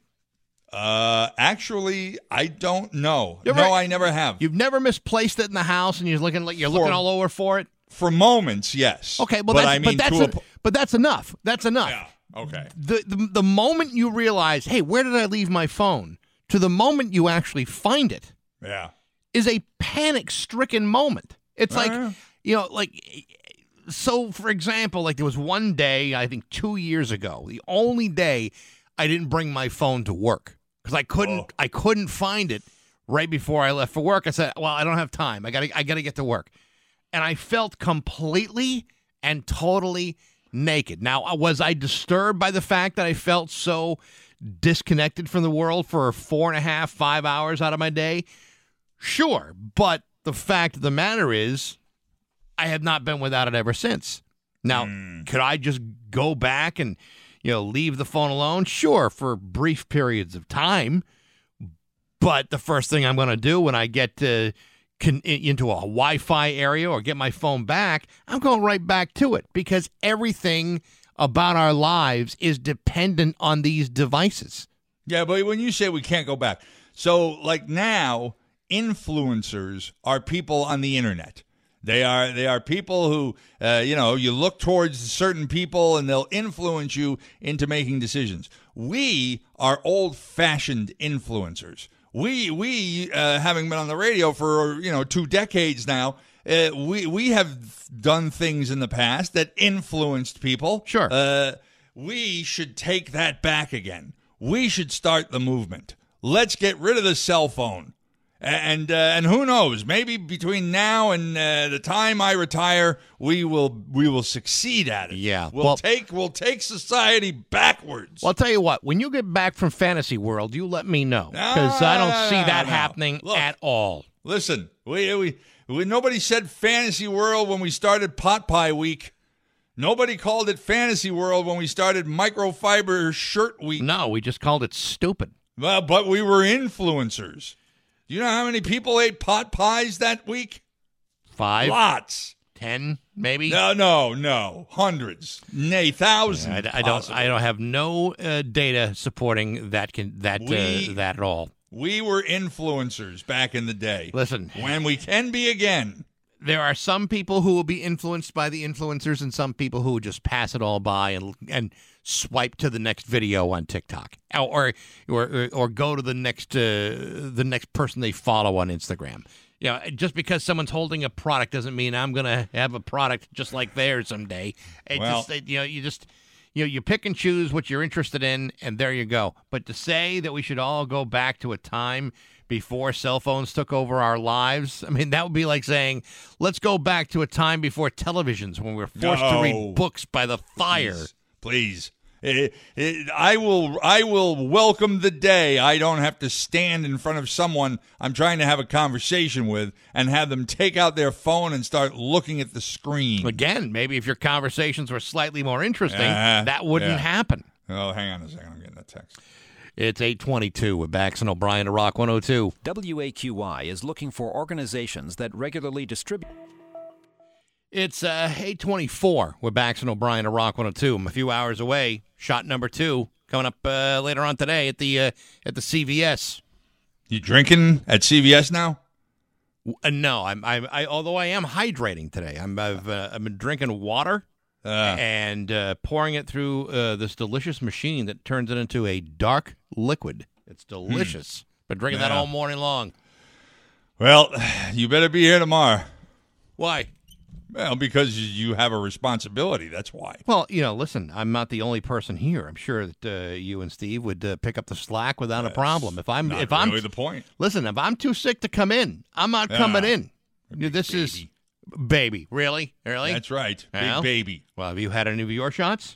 Uh, actually, I don't know. You're no, right. I never have. You've never misplaced it in the house, and you're looking like you're For- looking all over for it. For moments, yes. Okay, well, but that's, I mean, but that's to a a- po- but that's enough. That's enough. Yeah. Okay. The, the the moment you realize, hey, where did I leave my phone? To the moment you actually find it Yeah. is a panic-stricken moment. It's like, Uh. you know, like, so for example, like there was one day, I think two years ago, the only day I didn't bring my phone to work because I couldn't, Oh. I couldn't find it right before I left for work. I said, well, I don't have time. I gotta, I gotta get to work. And I felt completely and totally naked. Now, was I disturbed by the fact that I felt so disconnected from the world for four and a half, five hours out of my day? Sure. But the fact of the matter is, I have not been without it ever since. Now, could I just go back and, you know, leave the phone alone? Sure, for brief periods of time. But the first thing I'm going to do when I get to Can, into a Wi-Fi area or get my phone back, I'm going right back to it because everything about our lives is dependent on these devices. Yeah, but when you say we can't go back, so like now, influencers are people on the internet. They are they are people who, uh, you know, you look towards certain people and they'll influence you into making decisions. We are old-fashioned influencers. We, we uh, having been on the radio for, you know, two decades now, uh, we, we have done things in the past that influenced people. Sure. Uh, we should take that back again. We should start the movement. Let's get rid of the cell phone. And uh, and who knows? Maybe between now and uh, the time I retire, we will we will succeed at it. Yeah, we'll, well- take we'll take society backwards. Well, I'll tell you what. When you get back from Fantasy World, you let me know because I don't see that no. happening Look, at all. Listen, we, we we nobody said Fantasy World when we started Pot Pie Week. Nobody called it Fantasy World when we started Microfiber Shirt Week. No, we just called it stupid. Well, but we were influencers. Do you know how many people ate pot pies that week? Five, Lots. ten, maybe. No, no, no. Hundreds, nay, thousands. Yeah, I, I don't. I don't have no uh, data supporting that. Can that We- uh, that at all? We were influencers back in the day. Listen, when we can be again. There are some people who will be influenced by the influencers, and some people who will just pass it all by and and swipe to the next video on TikTok, or or or go to the next uh, the next person they follow on Instagram. You know, just because someone's holding a product doesn't mean I'm going to have a product just like theirs someday. It Well- just, it- you know, you just you know you pick and choose what you're interested in, and there you go. But to say that we should all go back to a time before cell phones took over our lives, I mean, that would be like saying, let's go back to a time before televisions when we were forced No. to read books by the fire. Please. Please. It- it- I will I will welcome the day I don't have to stand in front of someone I'm trying to have a conversation with and have them take out their phone and start looking at the screen. Again, maybe if your conversations were slightly more interesting, Uh, that wouldn't yeah. happen. Oh, hang on a second. I'm getting a text. It's eight twenty-two with Bax and O'Brien to Rock one oh two. W A Q Y is looking for organizations that regularly distribute. It's uh, eight twenty-four with Bax and O'Brien to Rock one oh two. I'm a few hours away. Shot number two coming up uh, later on today at the uh, at the C V S. You drinking at C V S now? Uh, no, I'm, I'm I although I am hydrating today. I'm I've uh, I've been drinking water Uh, and uh, pouring it through uh, this delicious machine that turns it into a dark liquid. It's delicious. Been drinking that Yeah. all morning long. well, you better be here tomorrow. Why? Well, because you have a responsibility. That's why. Well, you know, listen, I'm not the only person here. I'm sure that uh, you and Steve would uh, pick up the slack without a problem. If I'm, not if I'm, really the point. Listen, if I'm too sick to come in, I'm not Yeah. coming in. This is baby, really, really. That's right. Well, Big baby. Well, have you had any of your shots?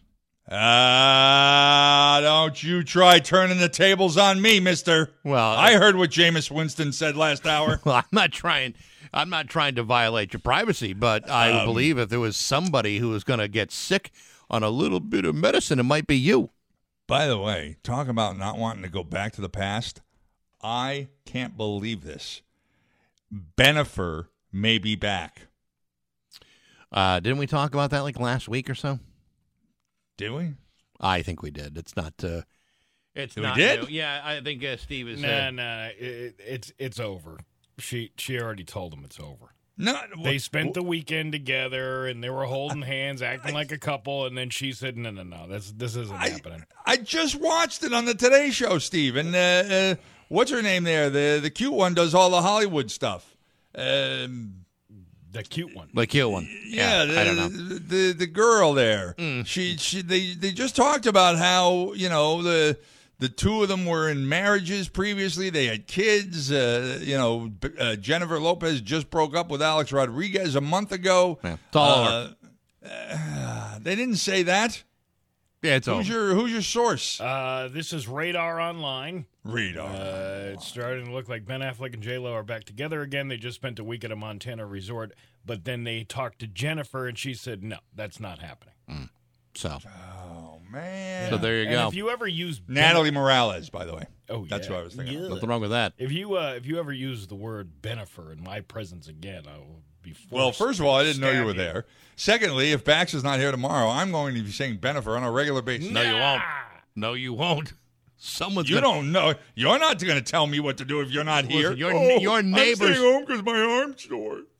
Ah, don't you try turning the tables on me, mister. Well, I heard what Jameis Winston said last hour. Well, I'm not trying. I'm not trying to violate your privacy, but I Um, believe if there was somebody who was going to get sick on a little bit of medicine, it might be you. By the way, talk about not wanting to go back to the past. I can't believe this. Benifer may be back. Uh, didn't we talk about that like last week or so? Did we? I think we did. It's not. Uh, it's We not. did? new. Yeah, I think uh, Steve is. Nah, Uh, nah, it, it's it's over. She she already told him it's over. No, They spent the weekend together and they were holding hands, acting like a couple, and then she said, "No, no, no, this this isn't happening." I just watched it on the Today Show, Steve. And uh, uh, what's her name there? The the cute one does all the Hollywood stuff. Um, the cute one. the cute one. Yeah, Yeah, the, I don't know. The, the the girl there. She she they they just talked about how, you know, the the two of them were in marriages previously. They had kids. Uh, you know, B- uh, Jennifer Lopez just broke up with Alex Rodriguez a month ago. Yeah, it's all uh, uh, they didn't say that. Yeah, it's who's over. your who's your source? Uh, this is Radar Online. Radar. Uh, it's starting to look like Ben Affleck and J Lo are back together again. They just spent a week at a Montana resort, but then they talked to Jennifer, and she said, "No, that's not happening." Mm. So, oh man. so there you And go. if you ever use Natalie Morales, by the way. Oh, That's yeah. what I was thinking. Yeah. Nothing wrong with that. If you uh, if you ever use the word Benifer in my presence again, I will be forced Well, first of all, I didn't know you stab were there. Secondly, if Bax is not here tomorrow, I'm going to be saying Benifer on a regular basis. No, you won't. No, you won't. Someone's You gonna, don't know. You're not going to tell me what to do if you're not here. Listen, your- oh, your I'm neighbors- staying home because my arm's sore.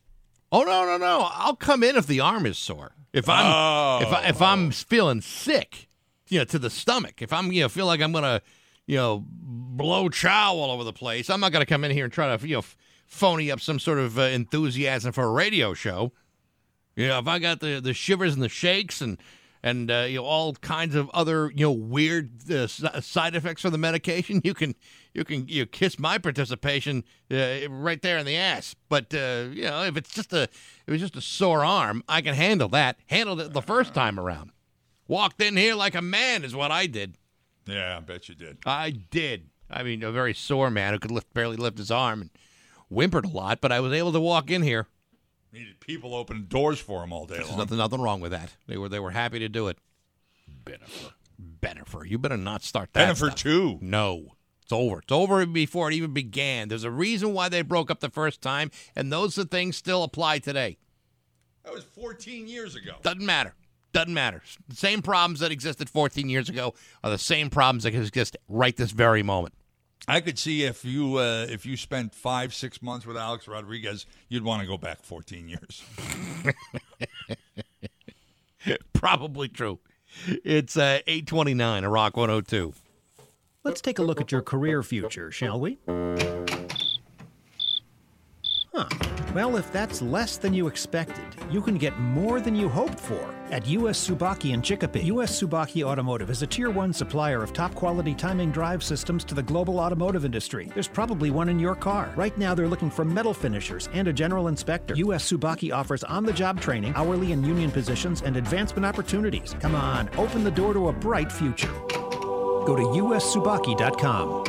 Oh no, no, no! I'll come in if the arm is sore. If I'm Oh. if I, if I'm feeling sick, you know, to the stomach. If I'm you know feel like I'm gonna you know blow chow all over the place, I'm not gonna come in here and try to you know phony up some sort of uh, enthusiasm for a radio show. You know, if I got the, the shivers and the shakes and and uh, you know all kinds of other you know weird uh, s- side effects from the medication, you can you can you know, kiss my participation uh, right there in the ass. But uh, you know, if it's just a if it's just a sore arm, I can handle that. Handled it the first time around. Walked in here like a man is what I did. Yeah, I bet you did. I did. I mean, a very sore man who could lift barely lift his arm and whimpered a lot, but I was able to walk in here. Needed people opening doors for him all day There's long. nothing, nothing wrong with that. They were, they were happy to do it. Bennifer, Bennifer, you better not start that. Bennifer stuff. two. No, it's over. It's over before it even began. There's a reason why they broke up the first time, and those things still apply today. That was fourteen years ago. Doesn't matter. Doesn't matter. The same problems that existed fourteen years ago are the same problems that exist right this very moment. I could see if you uh, if you spent five six months with Alex Rodriguez, you'd want to go back fourteen years. Probably true. It's uh, eight twenty-nine, a Rock one oh two. Let's take a look at your career future, shall we? Huh. Well, if that's less than you expected, you can get more than you hoped for at U S Subaki in Chicopee. U S Subaki Automotive is a Tier one supplier of top-quality timing drive systems to the global automotive industry. There's probably one in your car. Right now, they're looking for metal finishers and a general inspector. U S Subaki offers on-the-job training, hourly and union positions, and advancement opportunities. Come on, open the door to a bright future. Go to U S Subaki dot com.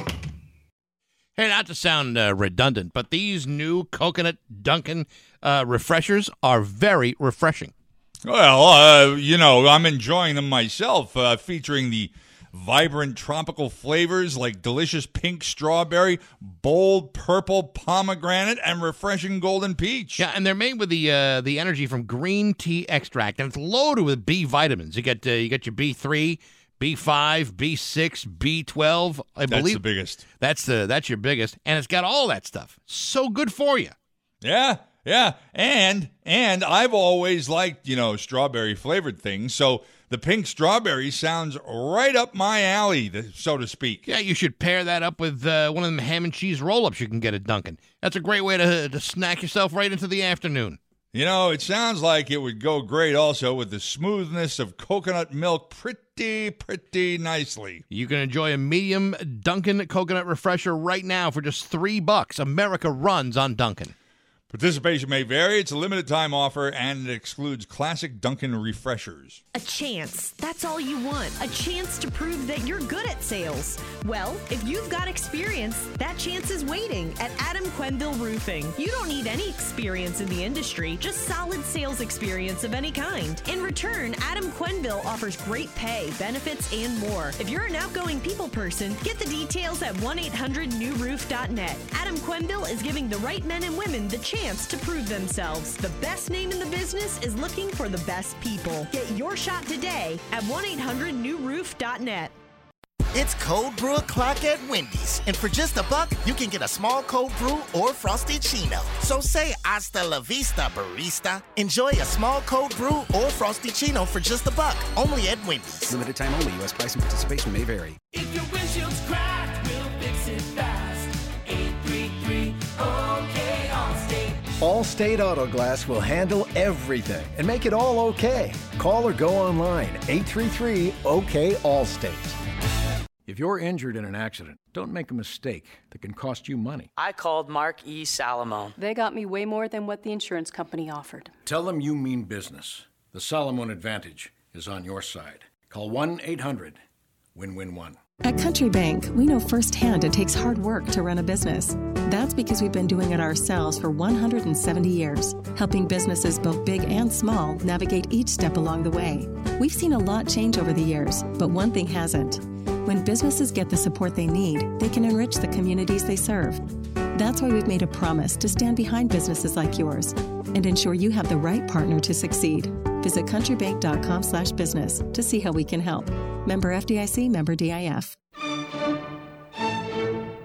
Hey, not to sound uh, redundant, but these new Coconut Dunkin' uh, refreshers are very refreshing. Well, uh, you know, I'm enjoying them myself, uh, featuring the vibrant tropical flavors like delicious pink strawberry, bold purple pomegranate, and refreshing golden peach. Yeah, and they're made with the uh, the energy from green tea extract, and it's loaded with B vitamins. You get uh, you get your B three, B five, B six, B twelve. I That's believe the biggest. That's the that's your biggest, and it's got all that stuff. So good for you. Yeah, yeah, and and I've always liked, you know, strawberry flavored things, so the pink strawberry sounds right up my alley, so to speak. Yeah, you should pair that up with uh, one of them ham and cheese roll-ups you can get at Dunkin'. That's a great way to to snack yourself right into the afternoon. You know, it sounds like it would go great also with the smoothness of coconut milk pretty, pretty nicely. You can enjoy a medium Dunkin' coconut refresher right now for just three bucks. America runs on Dunkin'. Participation may vary. It's a limited time offer, and it excludes classic Dunkin' refreshers. A chance. That's all you want. A chance to prove that you're good at sales. Well, if you've got experience, that chance is waiting at Adam Quenville Roofing. You don't need any experience in the industry, just solid sales experience of any kind. In return, Adam Quenville offers great pay, benefits, and more. If you're an outgoing people person, get the details at one eight hundred new roof dot net. Adam Quenville is giving the right men and women the chance to prove themselves. The best name in the business is looking for the best people. Get your shot today at one eight hundred new roof dot net. It's cold brew o'clock at Wendy's, and for just a buck, you can get a small cold brew or frosty chino. So say hasta la vista, barista. Enjoy a small cold brew or frosty chino for just a buck, only at Wendy's. Limited time only. U S price and participation may vary. If your windshield's cracked, we'll fix it fast. eight three three, OK Allstate. Allstate Auto Glass will handle everything and make it all okay. Call or go online, eight three three, OK Allstate. If you're injured in an accident, don't make a mistake that can cost you money. I called Mark E. Salamone. They got me way more than what the insurance company offered. Tell them you mean business. The Salamone Advantage is on your side. Call one eight hundred, win win one. At Country Bank, we know firsthand it takes hard work to run a business. That's because we've been doing it ourselves for one hundred seventy years, helping businesses both big and small navigate each step along the way. We've seen a lot change over the years, but one thing hasn't. When businesses get the support they need, they can enrich the communities they serve. That's why we've made a promise to stand behind businesses like yours and ensure you have the right partner to succeed. Visit countrybank.com slash business to see how we can help. Member F D I C, member D I F.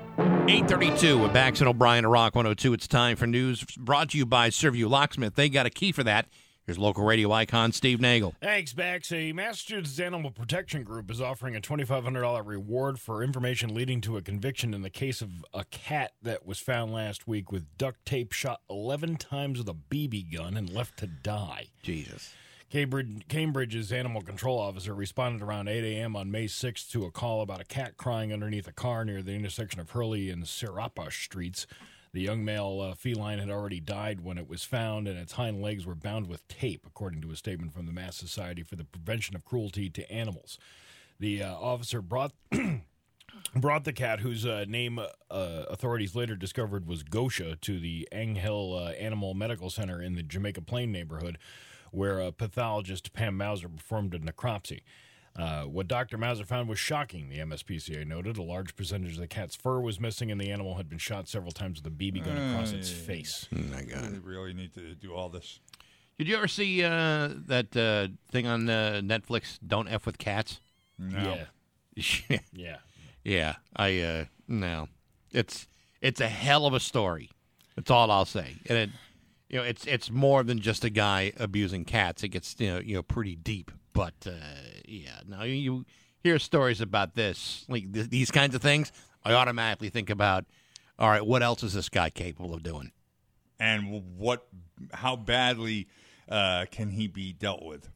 eight thirty-two with Bax and O'Brien at Rock one oh two. It's time for news brought to you by Serview Locksmith. They got a key for that. Here's local radio icon Steve Nagel. Thanks, Bax. A Massachusetts Animal Protection Group is offering a twenty-five hundred dollars reward for information leading to a conviction in the case of a cat that was found last week with duct tape, shot eleven times with a B B gun, and left to die. Jesus. Cambridge, Cambridge's animal control officer responded around eight a.m. on May sixth to a call about a cat crying underneath a car near the intersection of Hurley and Serapa streets. The young male uh, feline had already died when it was found, and its hind legs were bound with tape, according to a statement from the Mass Society for the Prevention of Cruelty to Animals. The uh, officer brought brought the cat, whose uh, name uh, authorities later discovered was Gosha, to the Ang Hill uh, Animal Medical Center in the Jamaica Plain neighborhood, where uh, pathologist Pam Mauser performed a necropsy. Uh, what Doctor Mauser found was shocking, the M S P C A noted. A large percentage of the cat's fur was missing, and the animal had been shot several times with a B B gun across its face. Oh, my God. We really need to do all this. Did you ever see uh, that uh, thing on uh, Netflix, Don't F with Cats? No. Yeah. yeah. Yeah. I, uh, no. It's, it's a hell of a story. That's all I'll say. And it, you know, it's, it's more than just a guy abusing cats. It gets, you know, you know pretty deep. But, uh, yeah, now you hear stories about this, like th- these kinds of things, I automatically think about, all right, what else is this guy capable of doing? And what, how badly uh, can he be dealt with?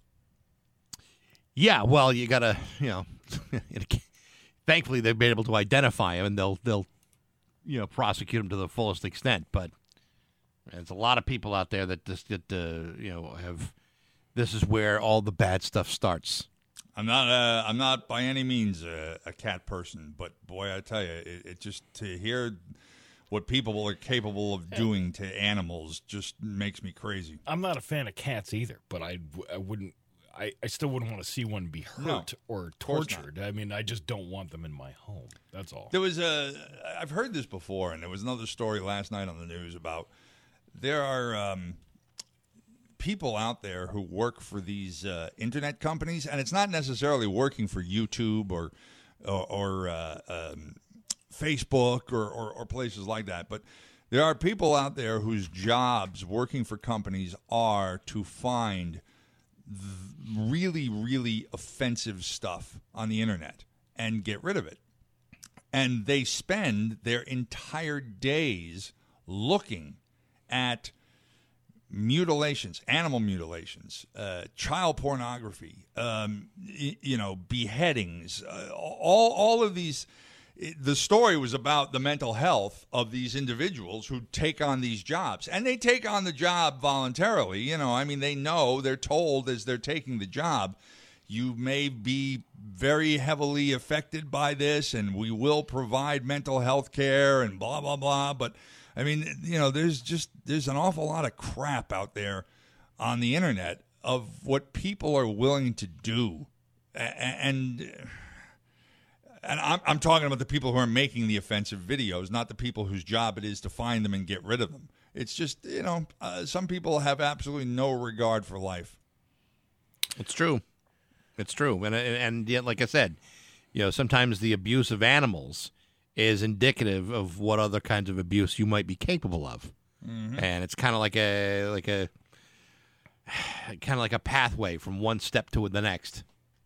Yeah, well, you got to, you know, thankfully they've been able to identify him, and they'll, they'll, you know, prosecute him to the fullest extent. But there's a lot of people out there that just, that, uh, you know, have... This is where all the bad stuff starts. I'm not. Uh, I'm not by any means a, a cat person, but boy, I tell you, it, it just to hear what people are capable of doing to animals just makes me crazy. I'm not a fan of cats either, but I, I wouldn't. I, I still wouldn't want to see one be hurt No, or tortured. I mean, I just don't want them in my home. That's all. There was a. I've heard this before, and there was another story last night on the news about there are. Um, people out there who work for these uh, internet companies, and it's not necessarily working for YouTube or or, or uh, um, Facebook or, or, or places like that, but there are people out there whose jobs working for companies are to find really, really offensive stuff on the internet and get rid of it. And they spend their entire days looking at mutilations, animal mutilations, uh, child pornography, um, y- you know, beheadings, uh, all all of these. The story was about the mental health of these individuals who take on these jobs, and they take on the job voluntarily. You know, I mean, they know, they're told as they're taking the job, you may be very heavily affected by this, and we will provide mental health care and blah, blah, blah. But I mean, you know, there's just there's an awful lot of crap out there on the internet of what people are willing to do, and and I'm, I'm talking about the people who are making the offensive videos, not the people whose job it is to find them and get rid of them. It's just, you know, uh, some people have absolutely no regard for life. It's true, it's true, and and yet, like I said, you know, sometimes the abuse of animals is indicative of what other kinds of abuse you might be capable of. Mm-hmm. And it's kind of like a like a kind of like a pathway from one step to the next.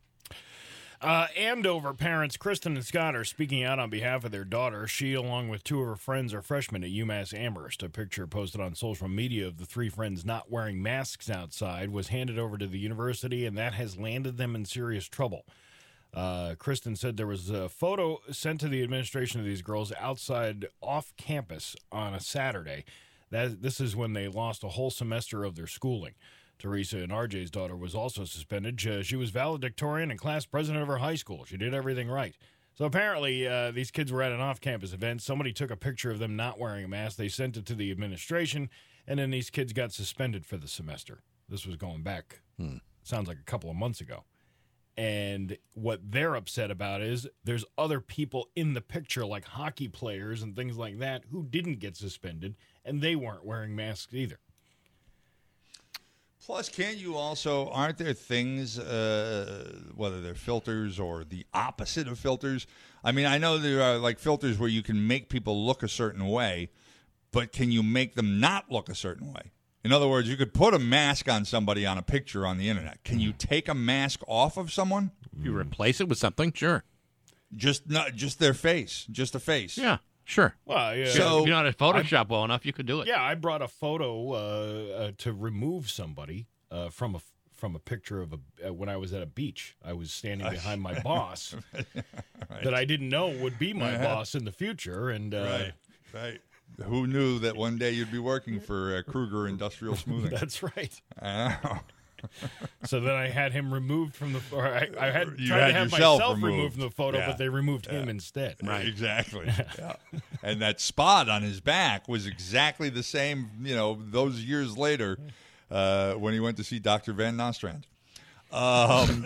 Uh, Andover parents Kristen and Scott are speaking out on behalf of their daughter. She, along with two of her friends, are freshmen at UMass Amherst. A picture posted on social media of the three friends not wearing masks outside was handed over to the university, and that has landed them in serious trouble. Uh, Kristen said there was a photo sent to the administration of these girls outside off campus on a Saturday. That this is when they lost a whole semester of their schooling. Teresa and R J's daughter was also suspended. Uh, she was valedictorian and class president of her high school. She did everything right. So apparently uh, these kids were at an off-campus event. Somebody took a picture of them not wearing a mask. They sent it to the administration, and then these kids got suspended for the semester. This was going back, hmm. sounds like a couple of months ago. And what they're upset about is there's other people in the picture, like hockey players and things like that, who didn't get suspended, and they weren't wearing masks either. Plus, can't you also, aren't there things, uh, whether they're filters or the opposite of filters? I mean, I know there are like filters where you can make people look a certain way, but can you make them not look a certain way? In other words, you could put a mask on somebody on a picture on the internet. Can you take a mask off of someone? You replace it with something, sure. Just not just their face, just a face. Yeah, sure. Well, yeah. So if you know how to Photoshop well enough, you could do it. Yeah, I brought a photo uh, uh, to remove somebody uh, from a from a picture of a uh, when I was at a beach. I was standing behind my boss Right. that I didn't know would be my Uh-huh. boss in the future, and uh, Right, right. Who knew that one day you'd be working for uh, Kruger Industrial Smoothing? That's right. I know. So then I had him removed from the. Or I, I had You tried had to have yourself myself removed. removed from the photo, Yeah. but they removed him Yeah. instead. Right, exactly. Yeah. And that spot on his back was exactly the same, you know, those years later uh, when he went to see Doctor Van Nostrand. Um,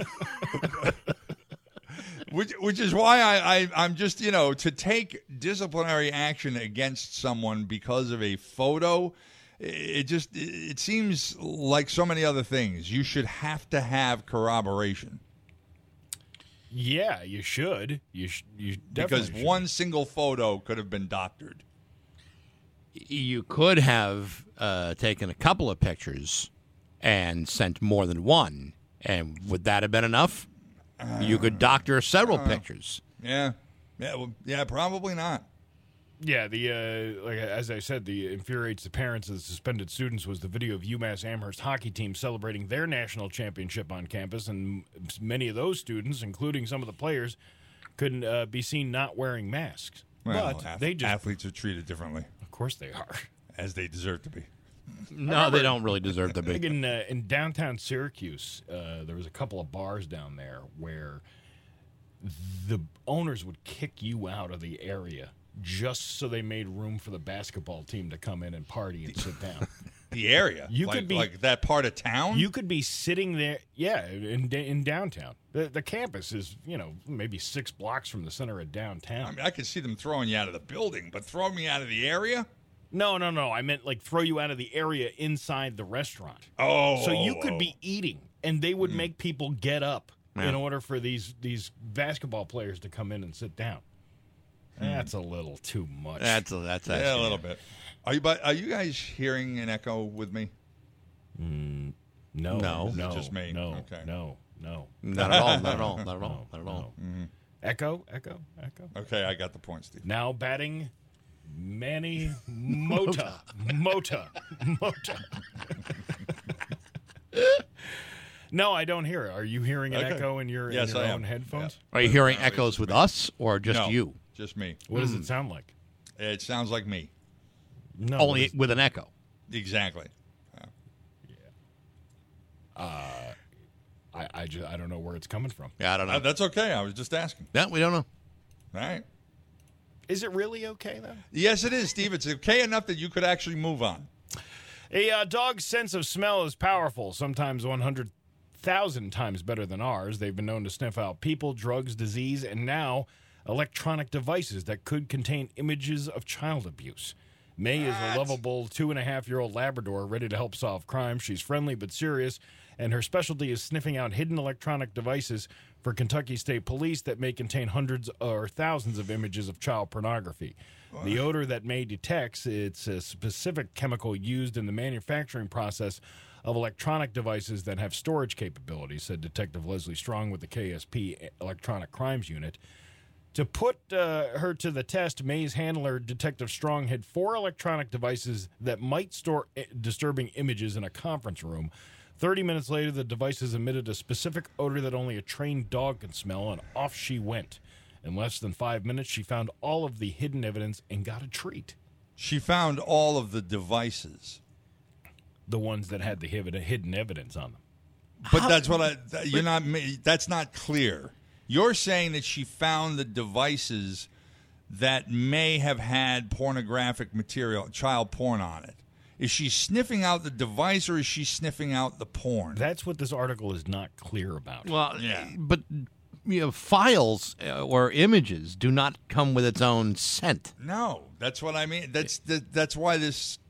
which, which is why I, I, I'm just, you know, to take disciplinary action against someone because of a photo, it just, it seems like so many other things. You should have to have corroboration. Yeah, you should. You sh- you Because definitely should. one single photo could have been doctored. You could have uh, taken a couple of pictures and sent more than one. And would that have been enough? You could doctor several uh, pictures. Yeah. Yeah, well, yeah, probably not. Yeah, the uh, like as I said, the infuriates the parents of the suspended students was the video of UMass Amherst hockey team celebrating their national championship on campus, and many of those students, including some of the players, couldn't uh, be seen not wearing masks. Well, but ath- they just, athletes are treated differently. Of course, they are, as they deserve to be. No, they don't really deserve to I think be. in uh, in downtown Syracuse, uh, there was a couple of bars down there where the owners would kick you out of the area just so they made room for the basketball team to come in and party and sit down. The area, You like, could be like that part of town. You could be sitting there, yeah, in in downtown. The the campus is, you know, maybe six blocks from the center of downtown. I mean, I could see them throwing you out of the building, but throwing me out of the area. No, no, no. I meant like throw you out of the area inside the restaurant. Oh, so you oh, could oh. be eating, and they would make people get up Yeah. in order for these these basketball players to come in and sit down. That's a little too much. That's a, that's Yeah, a actually- little bit. Are you? But are you guys hearing an echo with me? Mm, no, No. no, Just me. no, Okay. no, no, Not at all. Not at all. Not at all. Not at all. no. Echo, echo, echo. Okay, I got the point, Steve. Now batting, Manny Mota, Mota, Mota. No, I don't hear it. Are you hearing an Okay. echo in your, Yes, in your I own am. headphones? Are you hearing echoes with us or just No, you? Just me. What does it sound like? It sounds like me. No, Only what is- with an echo. Exactly. uh, I, I just I don't know where it's coming from. Yeah, I don't know. Uh, that's okay. I was just asking. Yeah, we don't know. All right. Is it really okay though? Yes, it is, Steve. It's okay enough that you could actually move on. A uh, dog's sense of smell is powerful, sometimes one hundred thousand times better than ours. They've been known to sniff out people, drugs, disease, and now electronic devices that could contain images of child abuse. May is a lovable two-and-a-half-year-old Labrador ready to help solve crime. She's friendly but serious, and her specialty is sniffing out hidden electronic devices for Kentucky State Police that may contain hundreds or thousands of images of child pornography. The odor that May detects, it's a specific chemical used in the manufacturing process of electronic devices that have storage capabilities, said Detective Leslie Strong with the K S P Electronic Crimes Unit. To put uh, her to the test, May's handler, Detective Strong, had four electronic devices that might store i- disturbing images in a conference room. Thirty minutes later, the devices emitted a specific odor that only a trained dog can smell, and off she went. In less than five minutes, she found all of the hidden evidence and got a treat. She found all of the devices. The ones that had the hid- hidden evidence on them. But that's what I. That, you're not. ma- That's not clear. You're saying that she found the devices that may have had pornographic material, child porn on it. Is she sniffing out the device or is she sniffing out the porn? That's what this article is not clear about. Well, Yeah. but you know, files uh, or images do not come with its own scent. No, that's what I mean. That's that, that's why this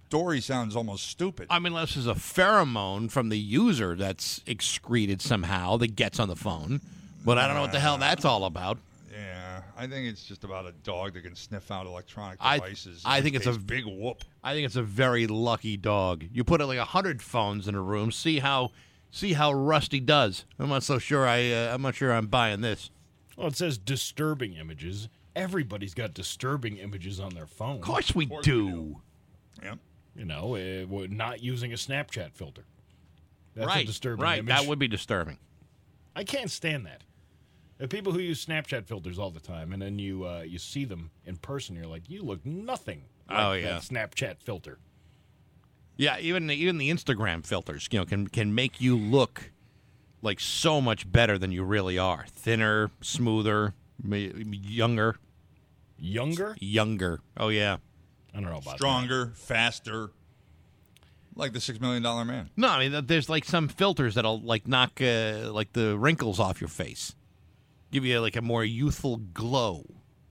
story sounds almost stupid. I mean, unless there's a pheromone from the user that's excreted somehow that gets on the phone. But I don't know what the hell that's all about. Yeah, I think it's just about a dog that can sniff out electronic I, devices. I think it's a big whoop. I think it's a very lucky dog. You put like a hundred phones in a room, see how see how Rusty does. I'm not so sure. I uh, I'm not sure I'm buying this. Well, it says disturbing images. Everybody's got disturbing images on their phone. Of course we do. Yep. You know, uh, we're not using a Snapchat filter. That's right, a disturbing right. image. That would be disturbing. I can't stand that. There are people who use Snapchat filters all the time, and then you uh, you see them in person, you're like, you look nothing like Oh, yeah. that Snapchat filter. Yeah, even the, even the Instagram filters, you know, can can make you look like so much better than you really are. Thinner, smoother, m- younger. Younger? Younger. Oh yeah. I don't know about Stronger, faster. Like the Six Million Dollar Man. No, I mean there's like some filters that'll like knock uh, like the wrinkles off your face, give you like a more youthful glow.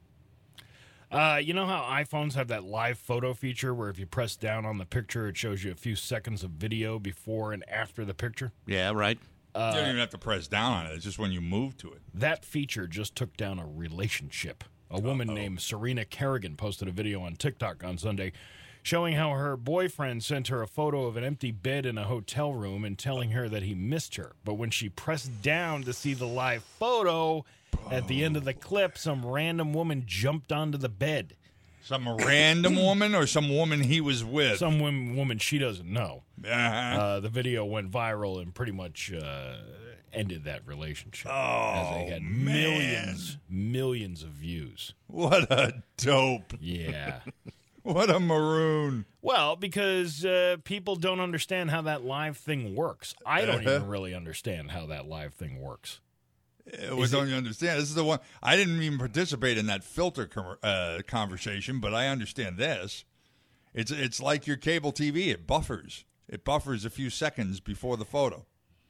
Uh, you know how iPhones have that live photo feature where if you press down on the picture, it shows you a few seconds of video before and after the picture? Yeah, right. Uh, you don't even have to press down on it. It's just when you move to it. That feature just took down a relationship. A woman Uh-oh. named Serena Kerrigan posted a video on TikTok on Sunday showing how her boyfriend sent her a photo of an empty bed in a hotel room and telling her that he missed her. But when she pressed down to see the live photo, at the end of the clip, some random woman jumped onto the bed. Some random woman or some woman he was with? Some woman, woman she doesn't know. Uh-huh. Uh, the video went viral and pretty much uh, ended that relationship. Oh, as they had man. millions, millions of views. What a dope. Yeah. What a maroon. Well, because uh, people don't understand how that live thing works. I don't even really understand how that live thing works. Uh, well, don't it, you understand? This is the one. I didn't even participate in that filter com- uh, conversation, but I understand this. It's it's like your cable T V. It buffers. It buffers a few seconds before the photo.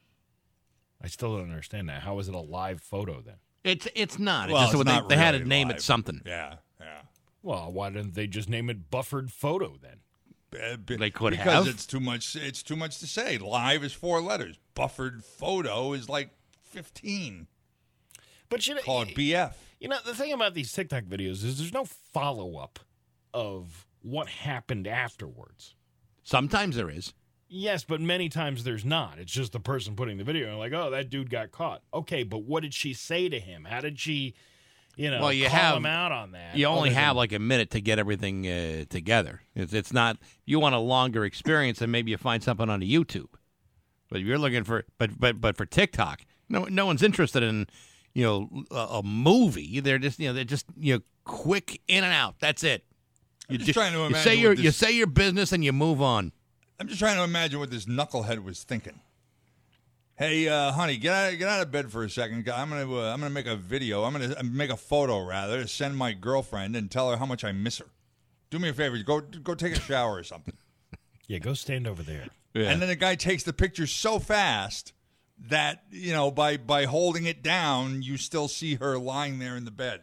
I still don't understand that. How is it a live photo then? It's it's not. Well, it's just it's they, not they had really to name live. it something. Yeah, yeah. Well, why didn't they just name it buffered photo then? Uh, b- They could because have. it's too much. It's too much to say. Live is four letters. Buffered photo is like fifteen. But you know, Call it B F. You know, the thing about these TikTok videos is there's no follow up of what happened afterwards. Sometimes there is. Yes, but many times there's not. It's just the person putting the video and like, oh, that dude got caught. Okay, but what did she say to him? How did she, you know, well, you call have, him out on that? You only other have than- like a minute to get everything uh, together. It's, it's not. You want a longer experience, and maybe you find something on YouTube. But if you're looking for, but but but for TikTok, no no one's interested in, you know, a, a movie. They're just you know they're just you know quick in and out. That's it. You I'm just trying to you imagine say your what you this- say your business and you move on. I'm just trying to imagine what this knucklehead was thinking. Hey, uh, honey, get out, get out of bed for a second. I'm gonna, uh, I'm gonna make a video. I'm gonna make a photo rather to send my girlfriend and tell her how much I miss her. Do me a favor, go, go take a shower or something. Yeah, go stand over there. Yeah. And then the guy takes the picture so fast that you know, by by holding it down, you still see her lying there in the bed.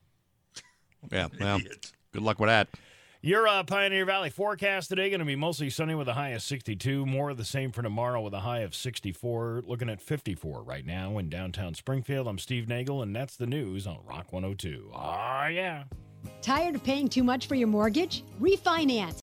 Yeah, well, good luck with that. Your uh, Pioneer Valley forecast today going to be mostly sunny with a high of sixty-two. More of the same for tomorrow with a high of sixty-four. Looking at fifty-four right now in downtown Springfield. I'm Steve Nagel, and that's the news on Rock one oh two. Ah, yeah. Tired of paying too much for your mortgage? Refinance